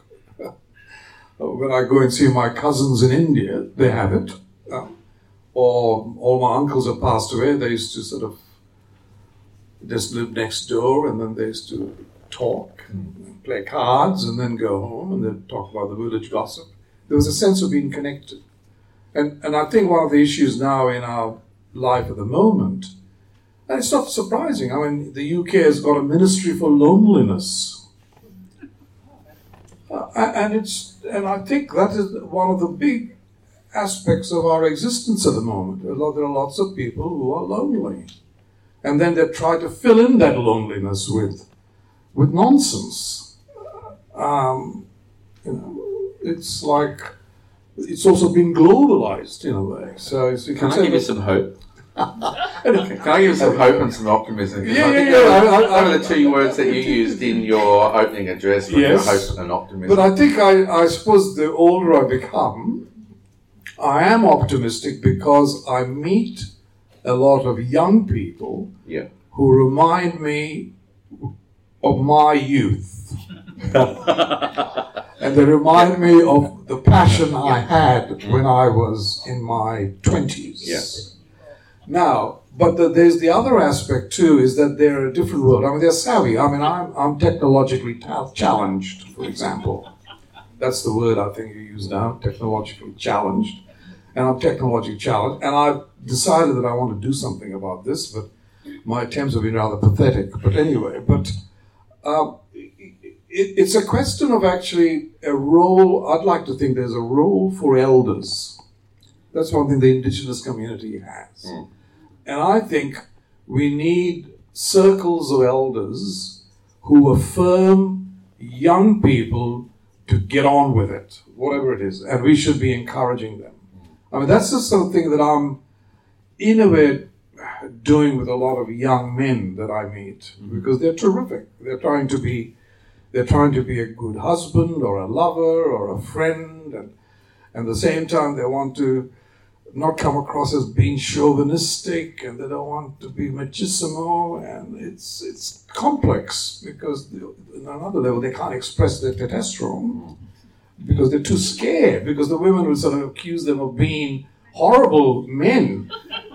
when I go and see my cousins in India, they have it. Uh, or all my uncles have passed away. They used to sort of just live next door, and then they used to talk, mm. and play cards, and then go home, and then talk about the village gossip. There was a sense of being connected. And, and I think one of the issues now in our life at the moment, and it's not surprising. I mean, the U K has got a ministry for loneliness, uh, and it's and I think that is one of the big aspects of our existence at the moment. There are lots of people who are lonely, and then they try to fill in that loneliness with with nonsense. Um, you know, it's like. It's also been globalized in a way. So, so you can, can I give you some hope? Okay. Can I give you some hope and some optimism? Yeah, I yeah, think yeah. Those I, I, are the two words that you used in your opening address, were yes, hope and optimism. But I think I, I suppose the older I become, I am optimistic because I meet a lot of young people yeah. who remind me of my youth. And they remind me of the passion I had when I was in my twenties. Yes. Now, but the, there's the other aspect too, is that they're a different world. I mean, they're savvy. I mean, I'm, I'm technologically ta- challenged, for example. That's the word I think you use now, technologically challenged. and I'm technologically challenged, and I've decided that I want to do something about this, but my attempts have been rather pathetic. But anyway, but uh, it, it's a question of actually a role. I'd like to think there's a role for elders. That's one thing the Indigenous community has. Mm. And I think we need circles of elders who affirm young people to get on with it, whatever it is, and we should be encouraging them. I mean, that's the sort of thing that I'm, in a way, doing with a lot of young men that I meet, because they're terrific. They're trying to be, they're trying to be a good husband or a lover or a friend, and, and at the same time they want to not come across as being chauvinistic, and they don't want to be machismo, and it's it's complex because they, on another level they can't express their testosterone because they're too scared, because the women will sort of accuse them of being horrible men,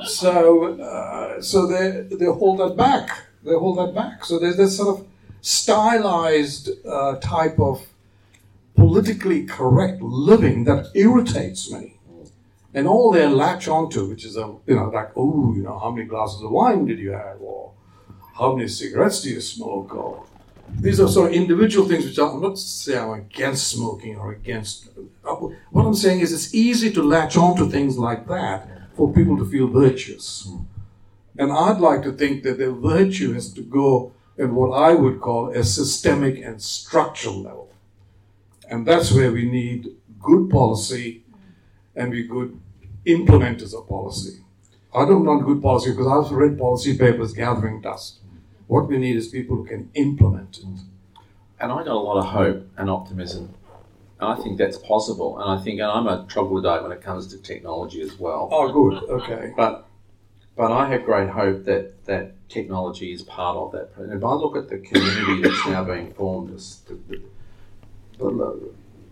so uh, so they they hold that back. They hold that back. So there's this sort of stylized uh, type of politically correct living that irritates me. And all they latch onto, which is, a, you know, like, oh, you know, how many glasses of wine did you have? Or how many cigarettes do you smoke? Or these are sort of individual things which I'm not saying I'm against smoking or against. What I'm saying is it's easy to latch onto things like that for people to feel virtuous. And I'd like to think that the virtue has to go at what I would call a systemic and structural level. And that's where we need good policy and be good implementers of policy. I don't want good policy because I've read policy papers gathering dust. What we need is people who can implement it. And I got a lot of hope and optimism. And I think that's possible. And I think, and I'm a troglodyte when it comes to technology as well. Oh, good. Okay. But but I have great hope that, that technology is part of that. And if I look at the community that's now being formed, as the, the, the,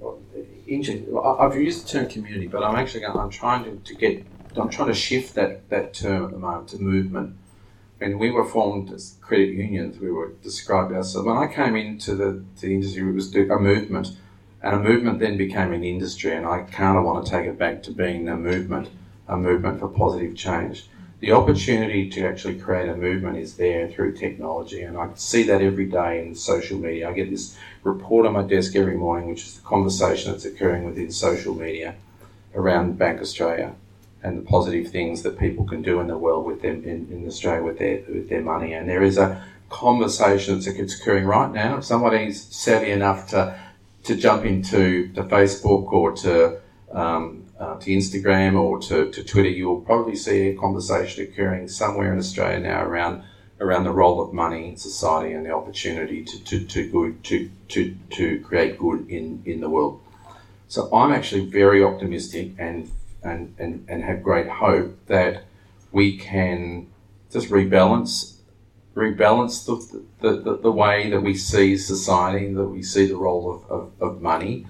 I've used the term community, but I'm actually going, I'm trying to, to get, I'm trying to shift that, that term at the moment to movement. When we were formed as credit unions, we were described ourselves. When I came into the, the industry, it was a movement, and a movement then became an industry, and I kind of want to take it back to being a movement, a movement for positive change. The opportunity to actually create a movement is there through technology, and I see that every day in social media. I get this report on my desk every morning, which is the conversation that's occurring within social media around Bank Australia and the positive things that people can do in the world with them in, in Australia with their with their money. And there is a conversation that's occurring right now. If somebody's savvy enough to to jump into to Facebook or to um, Uh, to Instagram or to, to Twitter, you will probably see a conversation occurring somewhere in Australia now around around the role of money in society and the opportunity to to to good to to to create good in, in the world. So I'm actually very optimistic and and, and, and have great hope that we can just rebalance rebalance the the, the, the way that we see society, that we see the role of, of, of money,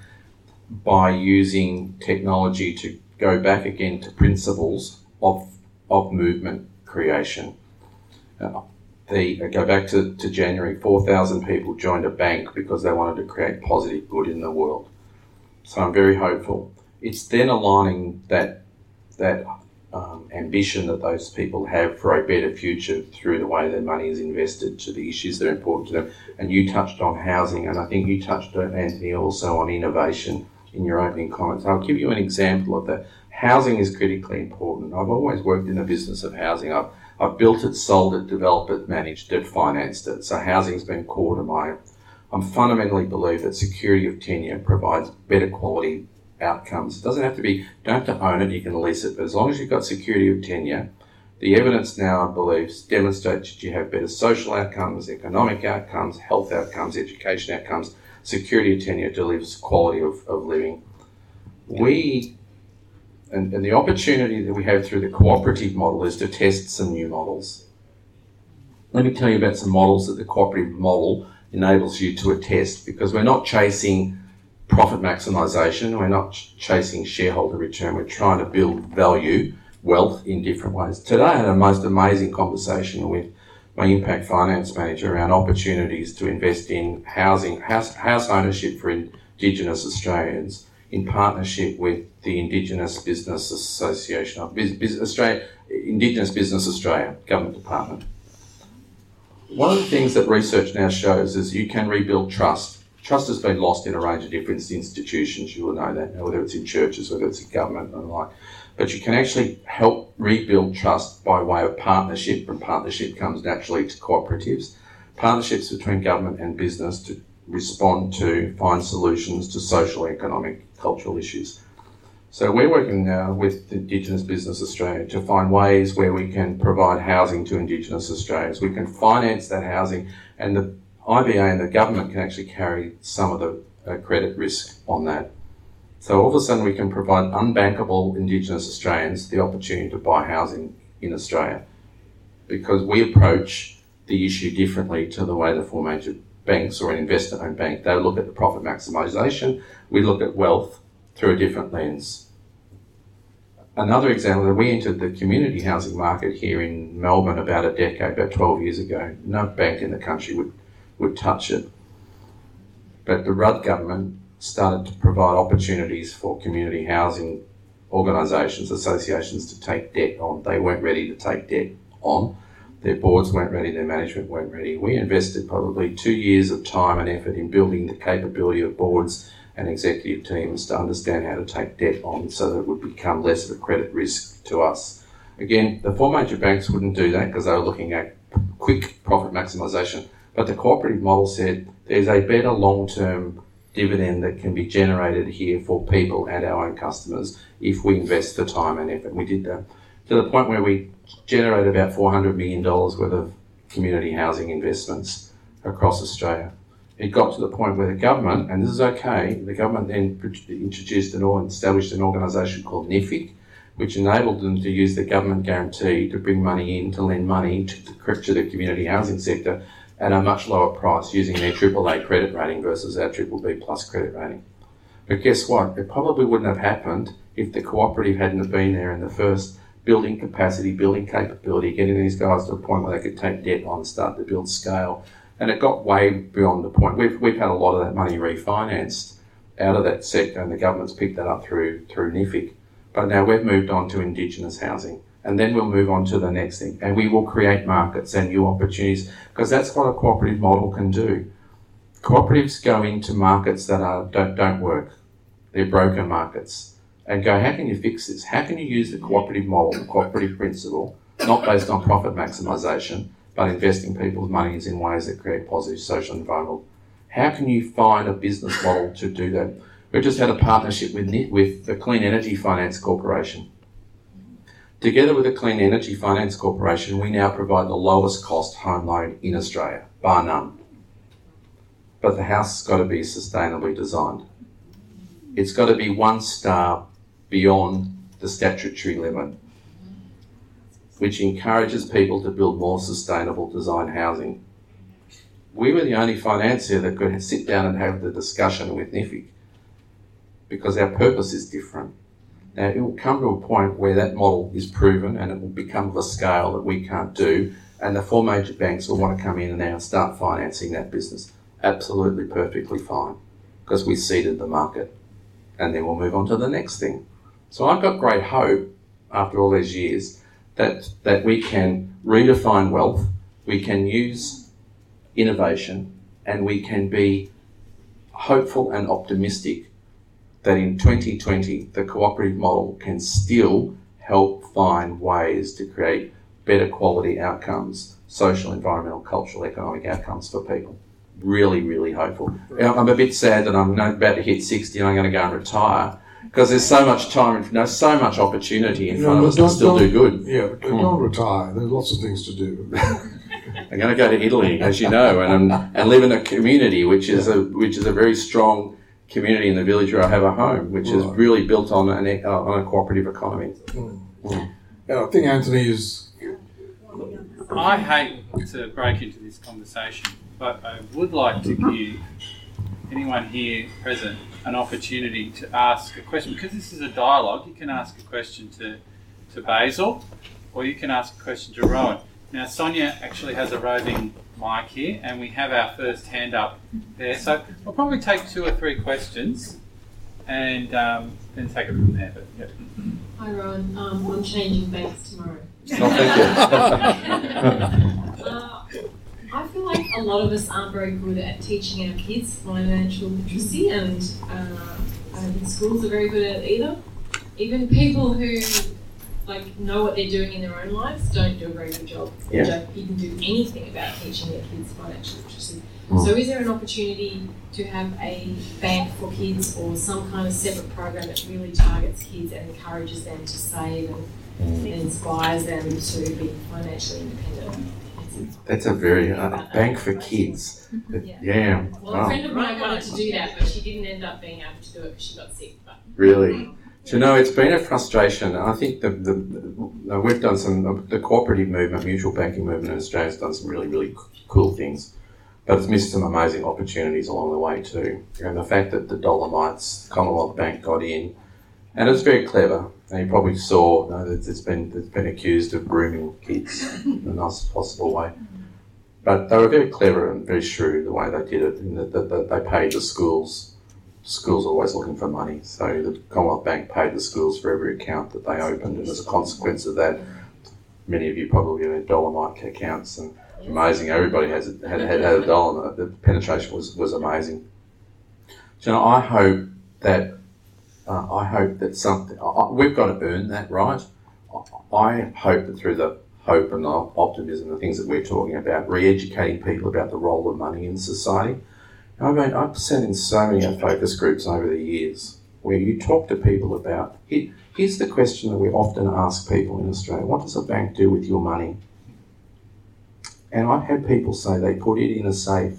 by using technology to go back again to principles of of movement creation. Uh, the, uh, go back to, to January, four thousand people joined a bank because they wanted to create positive good in the world. So I'm very hopeful. It's then aligning that that um, ambition that those people have for a better future through the way their money is invested to the issues that are important to them. And you touched on housing, and I think you touched on, Anthony, also on innovation in your opening comments. I'll give you an example of that. Housing is critically important. I've always worked in the business of housing. I've, I've built it, sold it, developed it, managed it, financed it. So housing's been core to my... I fundamentally believe that security of tenure provides better quality outcomes. It doesn't have to be, don't have to own it, you can lease it, but as long as you've got security of tenure, the evidence now, I believe, demonstrates that you have better social outcomes, economic outcomes, health outcomes, education outcomes. Security of tenure delivers quality of, of living. We, and, and the opportunity that we have through the cooperative model is to test some new models. Let me tell you about some models that the cooperative model enables you to attest, because we're not chasing profit maximisation, we're not ch- chasing shareholder return, we're trying to build value, wealth in different ways. Today I had a most amazing conversation with my impact finance manager around opportunities to invest in housing, house, house ownership for Indigenous Australians in partnership with the Indigenous Business Association of Biz, Biz, Australia, Indigenous Business Australia Government Department. One of the things that research now shows is you can rebuild trust. Trust has been lost in a range of different institutions, you will know that, whether it's in churches, whether it's in government and the like. But you can actually help rebuild trust by way of partnership, and partnership comes naturally to cooperatives. Partnerships between government and business to respond to, find solutions to social, economic, cultural issues. So we're working now with Indigenous Business Australia to find ways where we can provide housing to Indigenous Australians. We can finance that housing, and the I B A and the government can actually carry some of the uh, credit risk on that. So all of a sudden we can provide unbankable Indigenous Australians the opportunity to buy housing in Australia, because we approach the issue differently to the way the four major banks or an investor-owned bank. They look at the profit maximisation. We look at wealth through a different lens. Another example, that we entered the community housing market here in Melbourne about a decade, about twelve years ago. No bank in the country would, would touch it. But the Rudd government started to provide opportunities for community housing organisations, associations to take debt on. They weren't ready to take debt on. Their boards weren't ready, their management weren't ready. We invested probably two years of time and effort in building the capability of boards and executive teams to understand how to take debt on so that it would become less of a credit risk to us. Again, the four major banks wouldn't do that because they were looking at quick profit maximisation, but the cooperative model said there's a better long-term dividend that can be generated here for people and our own customers if we invest the time and effort. We did that to the point where we generated about four hundred million dollars worth of community housing investments across Australia. It got to the point where the government, and this is okay, the government then introduced and established an organisation called N I F I C, which enabled them to use the government guarantee to bring money in, to lend money to the, to the community housing sector at a much lower price using their triple A credit rating versus our triple B plus credit rating. But guess what? It probably wouldn't have happened if the cooperative hadn't have been there in the first, building capacity, building capability, getting these guys to a point where they could take debt on, start to build scale. And it got way beyond the point. We've, we've had a lot of that money refinanced out of that sector, and the government's picked that up through, through N I F I C. But now we've moved on to Indigenous housing, and then we'll move on to the next thing. And we will create markets and new opportunities, because that's what a cooperative model can do. Cooperatives go into markets that are don't, don't work. They're broken markets. And go, how can you fix this? How can you use the cooperative model, the cooperative principle, not based on profit maximisation, but investing people's monies in ways that create positive social and environmental? How can you find a business model to do that? We've just had a partnership with with the Clean Energy Finance Corporation. Together with the Clean Energy Finance Corporation, we now provide the lowest cost home loan in Australia, bar none. But the house has got to be sustainably designed. It's got to be one star beyond the statutory limit, which encourages people to build more sustainable design housing. We were the only financier that could sit down and have the discussion with N I F I C, because our purpose is different. Now, it will come to a point where that model is proven and it will become of a scale that we can't do, and the four major banks will want to come in and now start financing that business. Absolutely perfectly fine, because we seeded the market, and then we'll move on to the next thing. So I've got great hope after all these years that, that we can redefine wealth, we can use innovation, and we can be hopeful and optimistic that in twenty twenty the cooperative model can still help find ways to create better quality outcomes, social, environmental, cultural, economic outcomes for people. Really, really hopeful. I'm a bit sad that I'm about to hit sixty and I'm going to go and retire, because there's so much time, you know, so much opportunity in front no, of us to still do good. Yeah, but mm. don't retire. There's lots of things to do. I'm going to go to Italy, as you know, and um, and live in a community which is a which is a very strong community in the village where I have a home, which right. is really built on an uh, on a cooperative economy. Mm. Mm. Yeah, I think Anthony is. I hate to break into this conversation, but I would like to give anyone here present an opportunity to ask a question, because this is a dialogue. You can ask a question to, to Basil, or you can ask a question to Rowan. Now, Sonia actually has a roving mic here, and we have our first hand up there. So we'll probably take two or three questions and um, then take it from there. But yeah. Hi Rowan, um, I'm changing banks tomorrow. Oh, thank you. uh, I feel like a lot of us aren't very good at teaching our kids financial literacy, and uh, I don't think schools are very good at it either. Even people who like know what they're doing in their own lives don't do a very good job. Yeah. They don't even do anything about teaching their kids financial literacy. Mm. So is there an opportunity to have a bank for kids or some kind of separate program that really targets kids and encourages them to save and, and inspires them to be financially independent? That's a very uh, bank for kids. Yeah. Yeah. Well, Wow. a friend of mine wanted to do that, but she didn't end up being able to do it because she got sick. But Really. Do you know, it's been a frustration. I think the, the, the we've done some, the cooperative movement, mutual banking movement in Australia has done some really, really cool things. But it's missed some amazing opportunities along the way too. And the fact that the Dolomites, Commonwealth Bank got in, and it's very clever. And you probably saw, you know, that it's been it's been accused of grooming kids in the nicest possible way. But they were very clever and very shrewd the way they did it, in that, that, that they paid the schools. Schools are always looking for money, so the Commonwealth Bank paid the schools for every account that they opened, and as a consequence of that, many of you probably have Dolomite accounts, and amazing, everybody has had, had, had a dollar. The penetration was, was amazing. So you know, I hope that uh, I hope that something I, we've got to earn that right. I hope that through the hope and the optimism, the things that we're talking about, re-educating people about the role of money in society. I mean, I've sat in so many focus groups over the years where you talk to people about, here, here's the question that we often ask people in Australia: what does a bank do with your money? And I've had people say they put it in a safe.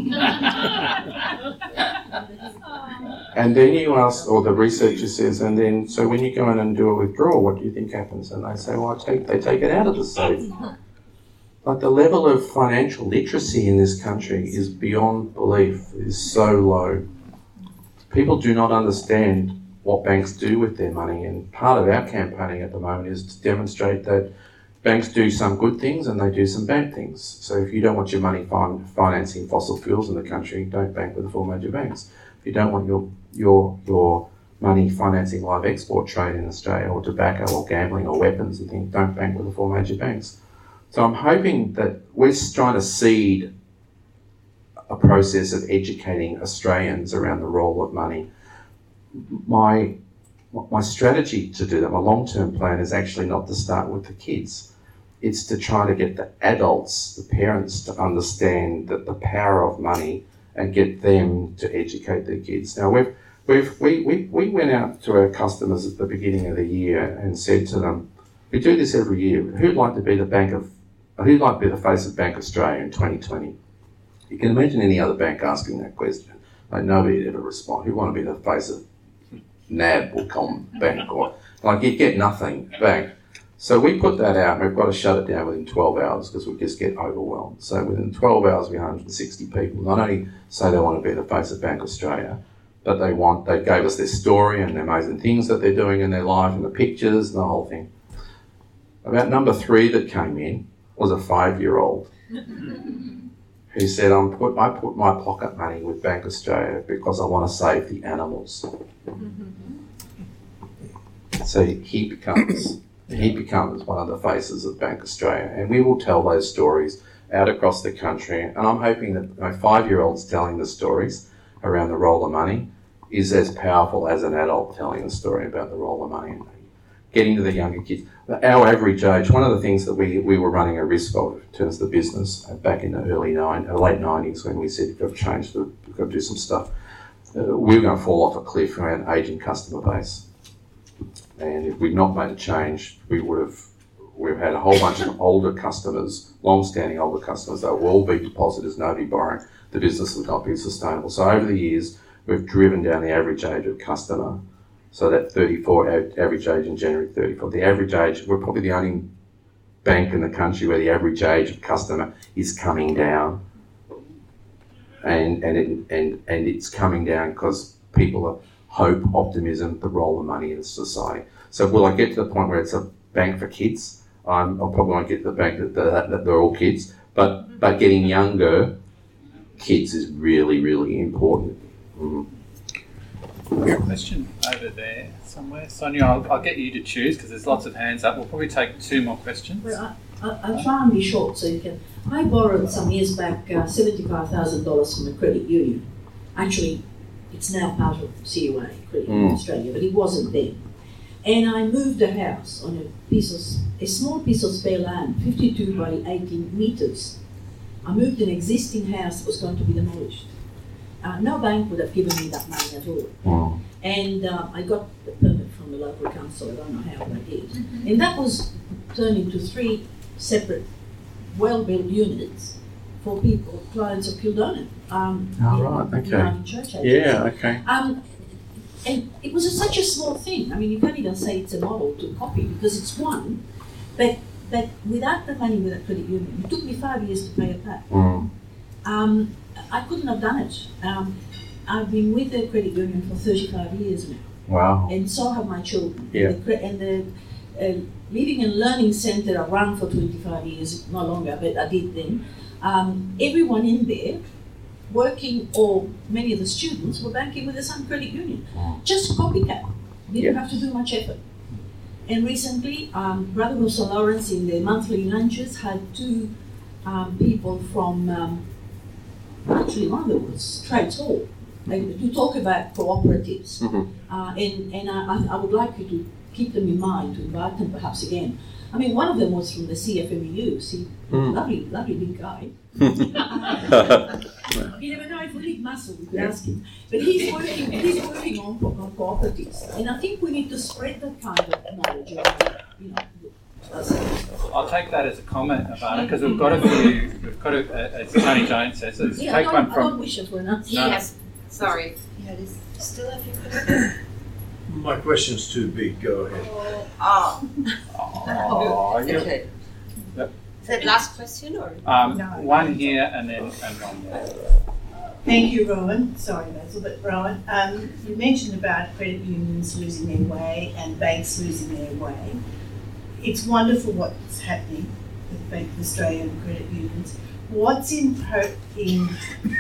And then you ask, or the researcher says, and then, so when you go in and do a withdrawal, what do you think happens? And they say, well, I take, they take it out of the safe. But the level of financial literacy in this country is beyond belief, is so low. People do not understand what banks do with their money, and part of our campaigning at the moment is to demonstrate that banks do some good things and they do some bad things. So if you don't want your money fin- financing fossil fuels in the country, don't bank with the four major banks. If you don't want your your your money financing live export trade in Australia, or tobacco or gambling or weapons and things, don't bank with the four major banks. So I'm hoping that we're trying to seed a process of educating Australians around the role of money. My my strategy to do that, my long-term plan, is actually not to start with the kids. It's to try to get the adults, the parents, to understand that the power of money and get them to educate their kids. Now, we've, we've, we, we, we went out to our customers at the beginning of the year and said to them, we do this every year, who'd like to be the bank of, who'd like to be the face of Bank Australia in twenty twenty? You can imagine any other bank asking that question. Like, nobody'd ever respond. Who want to be the face of N A B or CommBank? Or, like, you get nothing back. So we put that out, and we've got to shut it down within twelve hours because we just get overwhelmed. So within twelve hours, we had one hundred sixty people not only say they want to be the face of Bank Australia, but they want, they gave us their story and the amazing things that they're doing in their life and the pictures and the whole thing. About number three that came in was a five-year-old who said, I'm put, I put my pocket money with Bank Australia because I want to save the animals. So he becomes... He becomes one of the faces of Bank Australia, and we will tell those stories out across the country. And I'm hoping that my five-year-olds telling the stories around the role of money is as powerful as an adult telling the story about the role of money and getting to the younger kids. Our average age, one of the things that we, we were running a risk of in terms of the business back in the early nine, late nineties, when we said we've got to change, the, we've got to do some stuff, uh, we were going to fall off a cliff around an aging customer base. And if we'd not made a change, we would have, we've had a whole bunch of older customers, long-standing older customers, that will all be depositors, nobody borrowing. The business would not be sustainable. So over the years, we've driven down the average age of customer. So that thirty-four, average age in January thirty-four. The average age, we're probably the only bank in the country where the average age of customer is coming down. And, and, it, and, and it's coming down because people are, hope, optimism, the role of money in society. So will I get to the point where it's a bank for kids? Um, I'll probably won't get to the bank that, that, that they're all kids, but but getting younger kids is really, really important. Mm. Question over there somewhere. Sonia, I'll, I'll get you to choose because there's lots of hands up. We'll probably take two more questions. Well, I, I, I'll try and be short so you can. I borrowed some years back uh, seventy-five thousand dollars from a credit union. Actually, it's now part of C U A, Credit Union Mm. Australia, but it wasn't then. And I moved a house on a piece of, a small piece of spare land, fifty-two by eighteen meters. I moved an existing house that was going to be demolished. Uh, no bank would have given me that money at all. Mm. And uh, I got the permit from the local council, I don't know how, but I did. And that was turned into three separate, well-built units for people, clients of Kildona. Um, Oh, in- right, okay. United Church Agency. Yeah, okay. Um, and it was a, such a small thing. I mean, you can't even say it's a model to copy because it's one. But but without the money with a credit union, it took me five years to pay it back. Mm. Um, I couldn't have done it. Um, I've been with the credit union for thirty-five years now, Wow. and so have my children. Yeah. And the, cre- and the uh, Living and Learning Centre I ran for twenty-five years, no longer, but I did then. Um, everyone in there, working, or many of the students, were banking with the same credit union. Mm. Just copycat. Didn't Yeah. have to do much effort. And recently, um, Brotherhood of Saint Lawrence in their monthly lunches had two um, people from, um, actually one of them was Trades Hall, like, to talk about cooperatives. Mhm. Uh, and and I, I- I would like you to keep them in mind, to invite them perhaps again. I mean, one of them was from the C F M E U, see, Mm. lovely, lovely big guy. You never know if we need muscle, we could Yeah. ask him. But he's working, he's working on, co- on cooperatives. And I think we need to spread that kind of knowledge around, you know. us. I'll take that as a comment about it because we've got a few. We've got a, a, as Tony Jones says, let's Yeah, I take don't, one I don't from. wish it for an answer. No. Yes, sorry. Yeah, there's still a few questions. My question's too big, go ahead. Oh, Oh, you- okay. Yep. Is that last question or? um, No. one here and then and one there. Thank you, Rowan. Sorry, Basil, but Rowan, um, you mentioned about credit unions losing their way and banks losing their way. It's wonderful what's happening with Bank of Australia and credit unions. What's in pro- in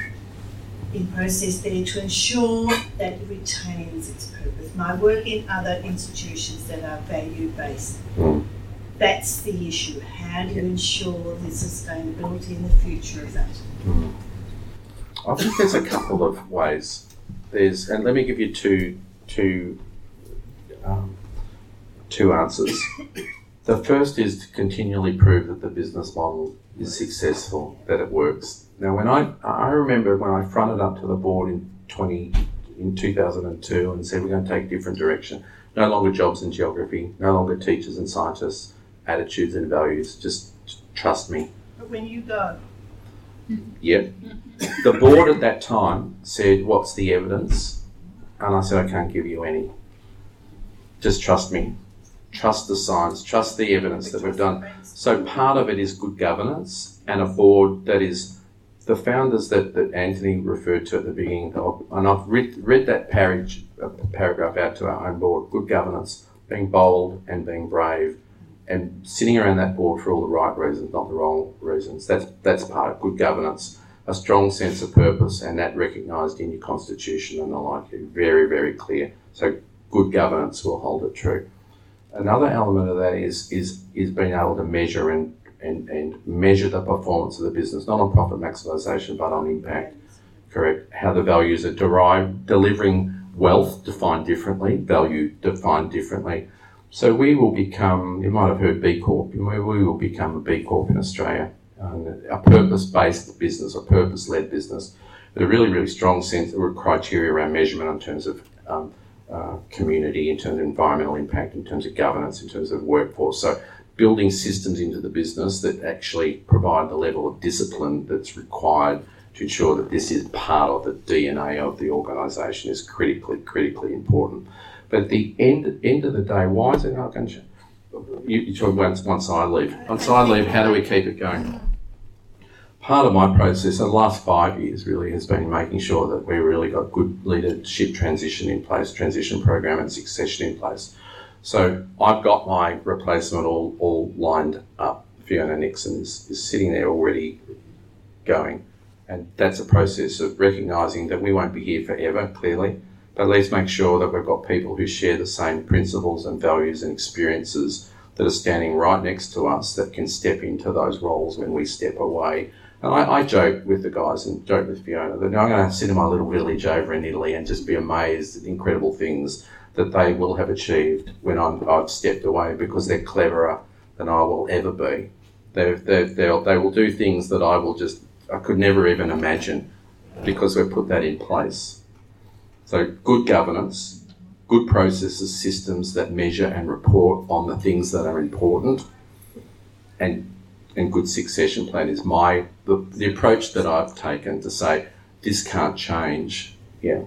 in process there to ensure that it retains its purpose? My work in other institutions that are value based. Mm. That's the issue. How do you ensure the sustainability in the future of that? Mm. I think there's a couple of ways. There's, and let me give you two, two, um, two answers. The first is to continually prove that the business model is successful, that it works. Now, when I, I remember when I fronted up to the board in twenty, in two thousand two and said we're going to take a different direction. No longer jobs and geography, no longer teachers and scientists, attitudes and values. Just trust me. But when you go, Yep. The board at that time said, "What's the evidence?" And I said, "I can't give you any. Just trust me. Trust the science. Trust the evidence that we've done." So part of it is good governance and a board that is the founders that, that Anthony referred to at the beginning. Of, and I've read, read that parage, uh, paragraph out to our own board. Good governance, being bold and being brave, and sitting around that board for all the right reasons, not the wrong reasons. That's that's part of good governance. A strong sense of purpose, and that recognised in your constitution and the like. Very, very clear. So good governance will hold it true. Another element of that is is is being able to measure and, and, and measure the performance of the business, not on profit maximisation, but on impact. Correct. How the values are derived, delivering wealth defined differently, value defined differently. So we will become, you might have heard B Corp, we we will become a B Corp in Australia, um, a purpose-based business, a purpose-led business, with a really, really strong sense of criteria around measurement in terms of um, uh, community, in terms of environmental impact, in terms of governance, in terms of workforce. So building systems into the business that actually provide the level of discipline that's required to ensure that this is part of the D N A of the organisation is critically, critically important. But at the end, end of the day, why is it not going to? You, you talk once, once I leave. Once I leave, how do we keep it going? Part of my process in the last five years really has been making sure that we really got good leadership transition in place, transition program and succession in place. So I've got my replacement all, all lined up. Fiona Nixon is, is sitting there already going. And that's a process of recognising that we won't be here forever, clearly, but let's make sure that we've got people who share the same principles and values and experiences that are standing right next to us that can step into those roles when we step away. And I, I joke with the guys and joke with Fiona that I'm going to sit in my little village over in Italy and just be amazed at the incredible things that they will have achieved when I'm, I've stepped away, because they're cleverer than I will ever be. They they they'll, they will do things that I will just, I could never even imagine, because we've put that in place. So good governance, good processes, systems that measure and report on the things that are important, and and good succession plan is my the, the approach that I've taken to say this can't change. Yeah.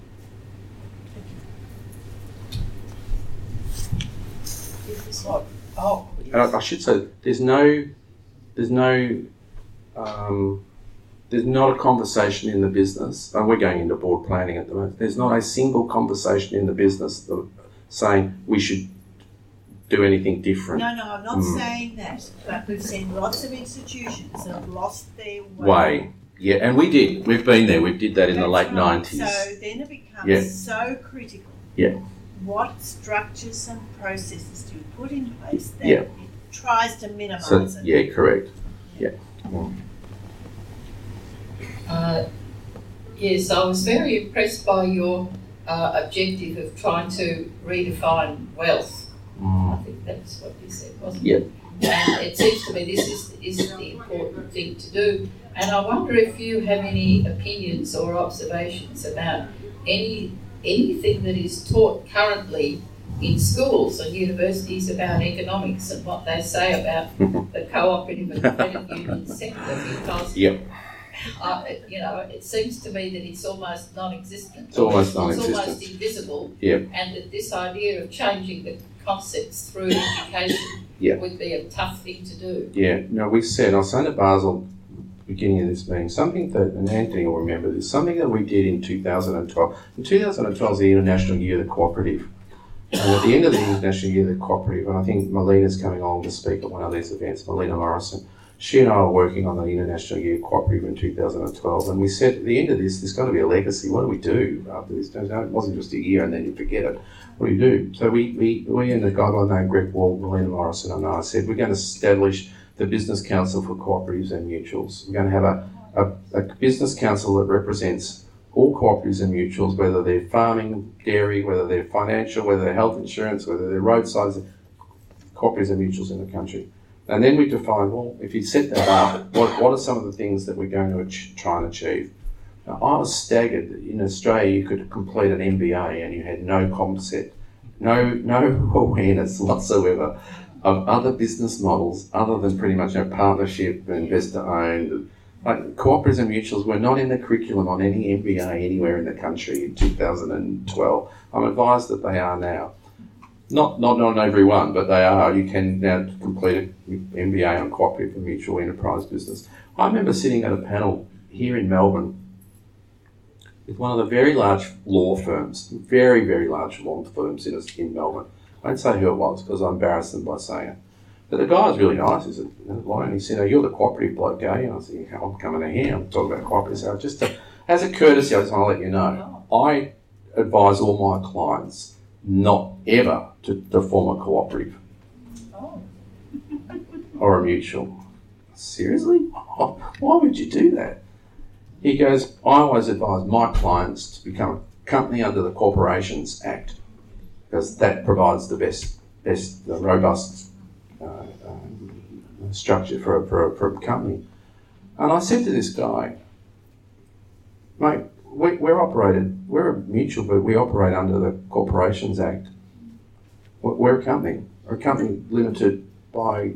Oh, And I, I should say there's no there's no um, there's not a conversation in the business, and we're going into board planning at the moment. There's not a single conversation in the business of saying we should do anything different. No, no, I'm not Mm. saying that, but we've seen lots of institutions that have lost their way. Way. Yeah, and we did. We've been there. We did that in the That's late right. nineties. So then it becomes Yeah. so critical. Yeah. What structures and processes do you put in place that Yeah. it tries to minimise So it? yeah, correct. Yeah. Uh, yes, I was very impressed by your uh, objective of trying to redefine wealth. I think that's what you said, wasn't Yeah. it? And it seems to me this is, is the important thing to do. And I wonder if you have any opinions or observations about any anything that is taught currently in schools and universities about economics and what they say about the cooperative and credit union sector, because Yep. uh, it- you know, it seems to me that it's almost non-existent. It's almost It's non-existent. almost invisible. Yep. And that this idea of changing the concepts through education Yep. would be a tough thing to do. Yeah, no, we said, I was saying to Basel, beginning of this meeting, something that, and Anthony will remember this, something that we did in two thousand twelve. In two thousand twelve is the International Year of the Cooperative. And at the end of the International Year of the Cooperative, and I think Melina's coming along to speak at one of these events, Melina Morrison, she and I were working on the International Year of Cooperative in two thousand twelve, and we said at the end of this, there's got to be a legacy. What do we do after this? It wasn't just a year and then you forget it. What do you do? So we, we, we and a guy by the name Greg Wall, Melina Morrison and I said, we're going to establish the Business Council for Cooperatives and Mutuals. We're going to have a, a, a business council that represents all cooperatives and mutuals, whether they're farming, dairy, whether they're financial, whether they're health insurance, whether they're roadsides, cooperatives and mutuals in the country. And then we define, well, if you set that up, what, what are some of the things that we're going to ach- try and achieve? Now, I was staggered that in Australia you could complete an M B A and you had no concept, no no awareness whatsoever of other business models other than pretty much, you know, partnership, investor owned. Like cooperatives and mutuals were not in the curriculum on any M B A anywhere in the country in two thousand twelve. I'm advised that they are now. Not not on every one, but they are. You can now complete an M B A on cooperative and mutual enterprise business. I remember sitting at a panel here in Melbourne with one of the very large law firms, very, very large law firms in, in Melbourne. I won't say who it was because I embarrassed them by saying it. But the guy was really nice. He said, and he said, oh, you're the cooperative bloke, eh? And I said, I'm coming in here. I'm talking about cooperative. So just to, as a courtesy, I just want to let you know, I advise all my clients not ever to, to form a cooperative Oh. or a mutual. Seriously? Why would you do that? He goes, I always advise my clients to become a company under the Corporations Act because that provides the best, best, the robust uh, um, structure for a, for, a, for a company. And I said to this guy, mate, we, we're operated, we're a mutual, but we operate under the Corporations Act. We're, we're a company, we're a company limited by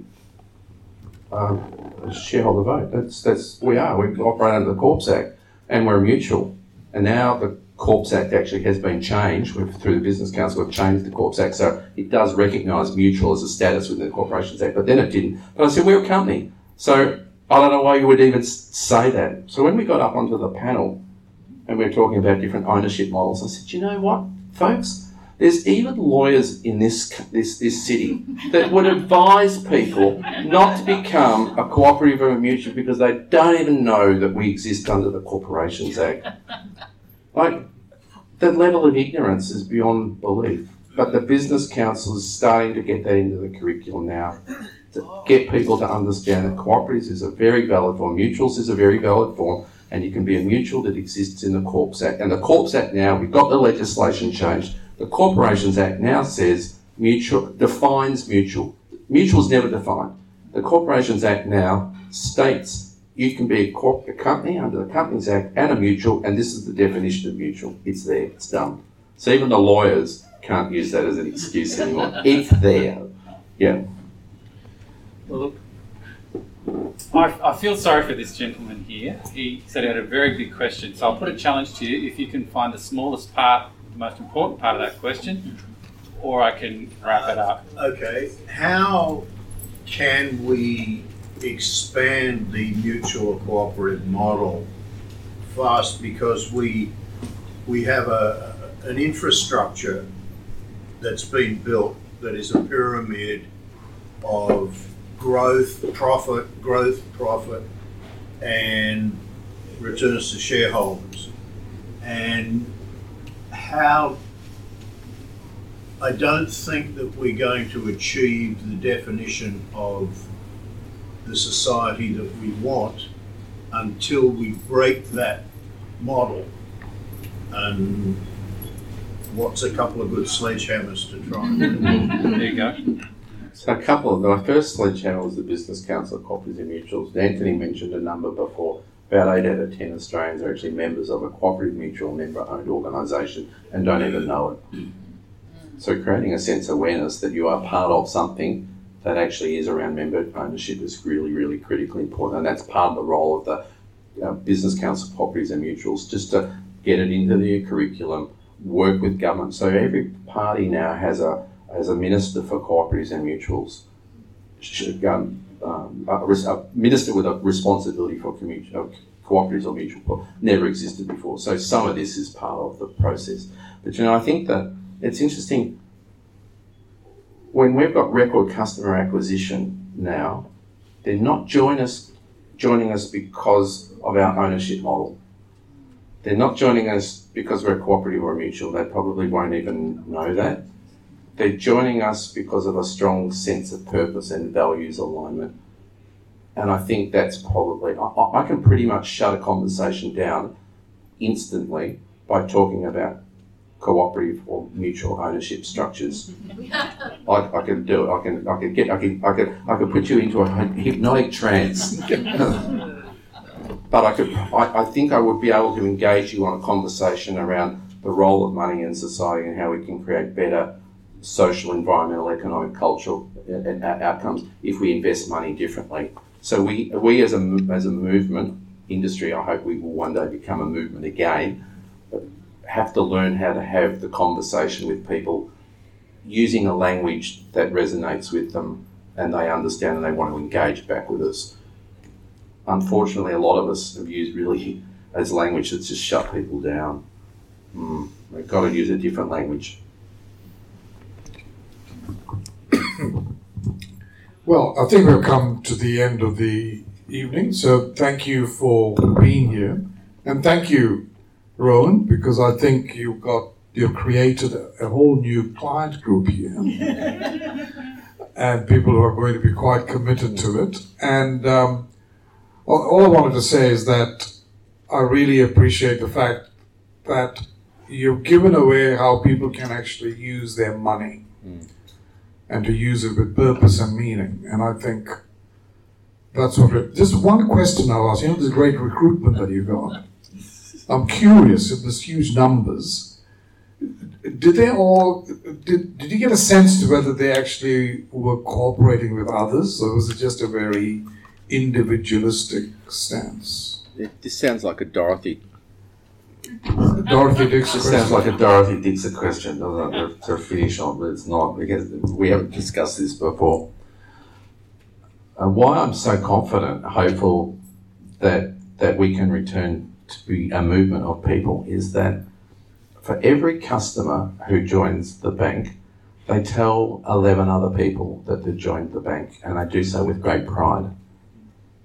um, a shareholder vote. That's that's we are. We operate under the Corps Act, and we're a mutual. And now the Corps Act actually has been changed. We've, through the Business Council, we've changed the Corps Act, so it does recognise mutual as a status within the Corporations Act. But then it didn't. But I said we're a company, so I don't know why you would even say that. So when we got up onto the panel and we were talking about different ownership models, I said, you know what, folks? There's even lawyers in this this this city that would advise people not to become a cooperative or a mutual because they don't even know that we exist under the Corporations Act. Like, the level of ignorance is beyond belief. But the Business Council is starting to get that into the curriculum now, to get people to understand that cooperatives is a very valid form, mutuals is a very valid form, and you can be a mutual that exists in the Corps Act. And the Corps Act now, we've got the legislation changed. The Corporations Act now says mutual, defines mutual. Mutual's never defined. The Corporations Act now states you can be a, corp- a company under the Companies Act and a mutual, and this is the definition of mutual. It's there, it's done. So even the lawyers can't use that as an excuse anymore. It's there. Yeah. Well, look, I, I feel sorry for this gentleman here. He said he had a very big question. So I'll put a challenge to you. If you can find the smallest part, the most important part of that question, or I can wrap it up. Okay. How can we expand the mutual cooperative model fast? Because we we have a an infrastructure that's been built that is a pyramid of growth, profit, growth, profit, and returns to shareholders. And how, I don't think that we're going to achieve the definition of the society that we want until we break that model. And what's a couple of good sledgehammers to try and do? There you go. So a couple of, my first sledgehammer was the Business Council of Cooperatives and Mutuals. Anthony mentioned a number before. About eight out of ten Australians are actually members of a cooperative mutual member-owned organisation and don't even know it. So creating a sense of awareness that you are part of something that actually is around member ownership is really, really critically important. And that's part of the role of the uh, Business Council of Cooperatives and Mutuals, just to get it into their curriculum, work with government. So every party now has a has a minister for cooperatives and mutuals, should, um, um, a, a minister with a responsibility for commu- uh, cooperatives or mutual. Never existed before. So some of this is part of the process. But you know, I think that it's interesting when we've got record customer acquisition now. They're not join us, joining us because of our ownership model. They're not joining us because we're a cooperative or a mutual. They probably won't even know that. They're joining us because of a strong sense of purpose and values alignment. And I think that's probably, I, I can pretty much shut a conversation down instantly by talking about cooperative or mutual ownership structures. I, I can do it. I can. I can get. I can. I could. I could put you into a hypnotic trance. But I could. I, I think I would be able to engage you on a conversation around the role of money in society and how we can create better social, environmental, economic, cultural uh, outcomes if we invest money differently. So we, we as a as a movement industry, I hope we will one day become a movement again. Have to learn how to have the conversation with people using a language that resonates with them and they understand and they want to engage back with us. Unfortunately, a lot of us have used really as language that's just shut people down. Mm, we've got to use a different language. Well, I think we've come to the end of the evening, so thank you for being here. And thank you, Rowan, because I think you've got you've created a, a whole new client group here. And people who are going to be quite committed to it. And um, all, all I wanted to say is that I really appreciate the fact that you've given away how people can actually use their money mm. and to use it with purpose and meaning. And I think that's what it, just one question I'll ask. You know, this great recruitment that you got. I'm curious, in this huge numbers, did they all, did, did you get a sense to whether they actually were cooperating with others, or was it just a very individualistic stance? It, this sounds like a Dorothy. Dorothy Dixon This sounds like a Dorothy Dixon question, doesn't it, to finish on, but it's not, because we haven't discussed this before. And why I'm so confident, hopeful that that we can return to be a movement of people is that for every customer who joins the bank, they tell eleven other people that they've joined the bank, and they do so with great pride.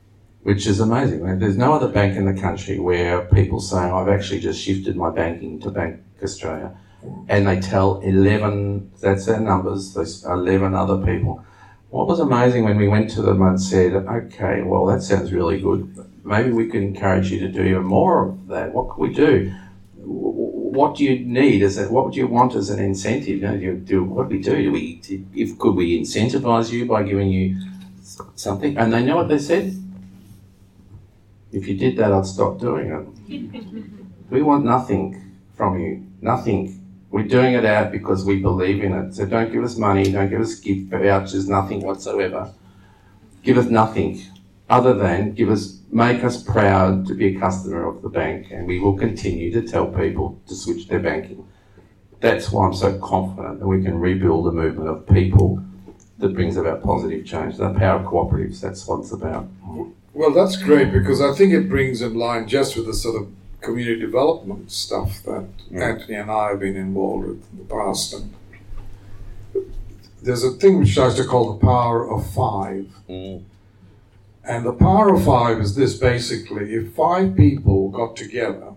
which is amazing. There's no other bank in the country where people say, I've actually just shifted my banking to Bank Australia, and they tell eleven, that's their numbers, those eleven other people. What was amazing when we went to them and said, okay, well, that sounds really good. Maybe we could encourage you to do even more of that. What could we do? What do you need? As a, what would you want as an incentive? You know, do, do, what do we do? Do we, if, could we incentivise you by giving you something? And they know what they said? If you did that, I'd stop doing it. We want nothing from you. Nothing. We're doing it out because we believe in it. So don't give us money, don't give us gift vouchers, nothing whatsoever. Give us nothing other than give us, make us proud to be a customer of the bank, and we will continue to tell people to switch their banking. That's why I'm so confident that we can rebuild a movement of people that brings about positive change. The power of cooperatives, that's what it's about. Well, that's great, because I think it brings in line just with the sort of community development stuff that mm. Anthony and I have been involved with in the past. And there's a thing which I used to call the power of five. Mm. And the power of five is this, basically. If five people got together,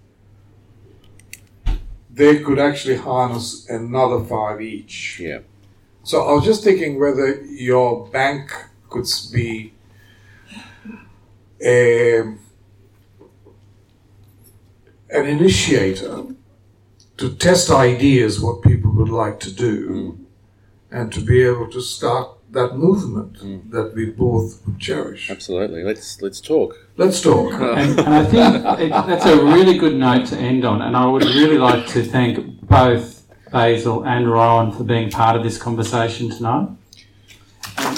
they could actually harness another five each. Yeah. So I was just thinking whether your bank could be a, an initiator to test ideas, what people would like to do, mm. and to be able to start that movement mm. that we both cherish. Absolutely. Let's let's talk. Let's talk. and, and I think it, that's a really good note to end on. And I would really like to thank both Basil and Rowan for being part of this conversation tonight. And,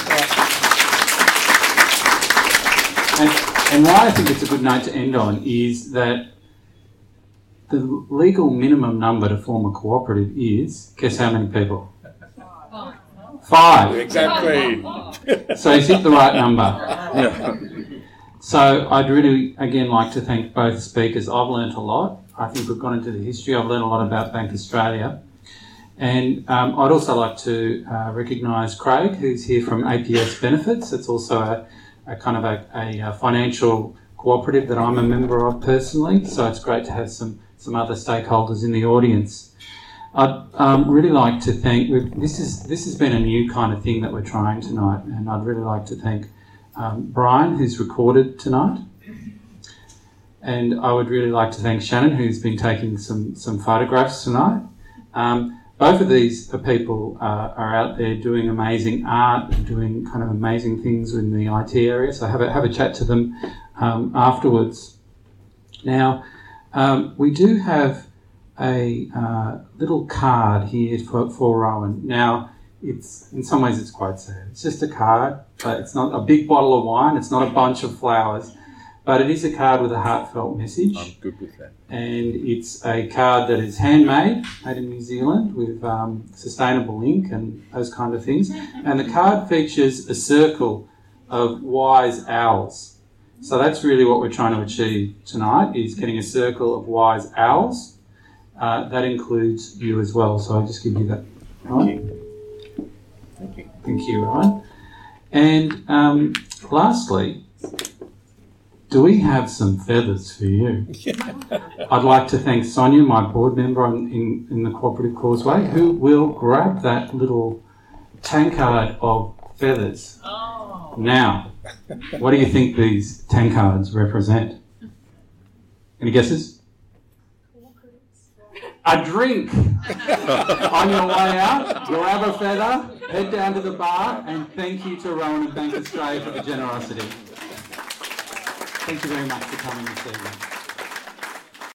and, and why I think it's a good note to end on is that the legal minimum number to form a cooperative is, guess how many people? Five. Exactly. So he's hit the right number. Yeah. So I'd really, again, like to thank both speakers. I've learnt a lot. I think we've gone into the history. I've learnt a lot about Bank Australia. And um, I'd also like to uh, recognise Craig, who's here from A P S Benefits. It's also a, a kind of a, a financial cooperative that I'm a member of personally. So it's great to have some, some other stakeholders in the audience. I'd um, really like to thank, this is this has been a new kind of thing that we're trying tonight, and I'd really like to thank um, Brian, who's recorded tonight, and I would really like to thank Shannon, who's been taking some, some photographs tonight. Um, both of these people uh, are out there doing amazing art and doing kind of amazing things in the I T area, so have a, have a chat to them um, afterwards. Now, um, we do have a uh, little card here for, for Rowan. Now, it's in some ways it's quite sad. It's just a card, but it's not a big bottle of wine. It's not a bunch of flowers, but it is a card with a heartfelt message. I'm good with that. And it's a card that is handmade, made in New Zealand with um, sustainable ink and those kind of things. And the card features a circle of wise owls. So that's really what we're trying to achieve tonight, is getting a circle of wise owls. Uh, that includes you as well, so I'll just give you that. Thank you. Thank you. Thank you, Ryan. And um, lastly, do we have some feathers for you? I'd like to thank Sonia, my board member on, in, in the Cooperative Causeway, who will grab that little tankard of feathers. Oh. Now, what do you think these tankards represent? Any guesses? A drink. On your way out, grab a feather, head down to the bar, and thank you to Rowan and Bank Australia for the generosity. Thank you very much for coming this evening.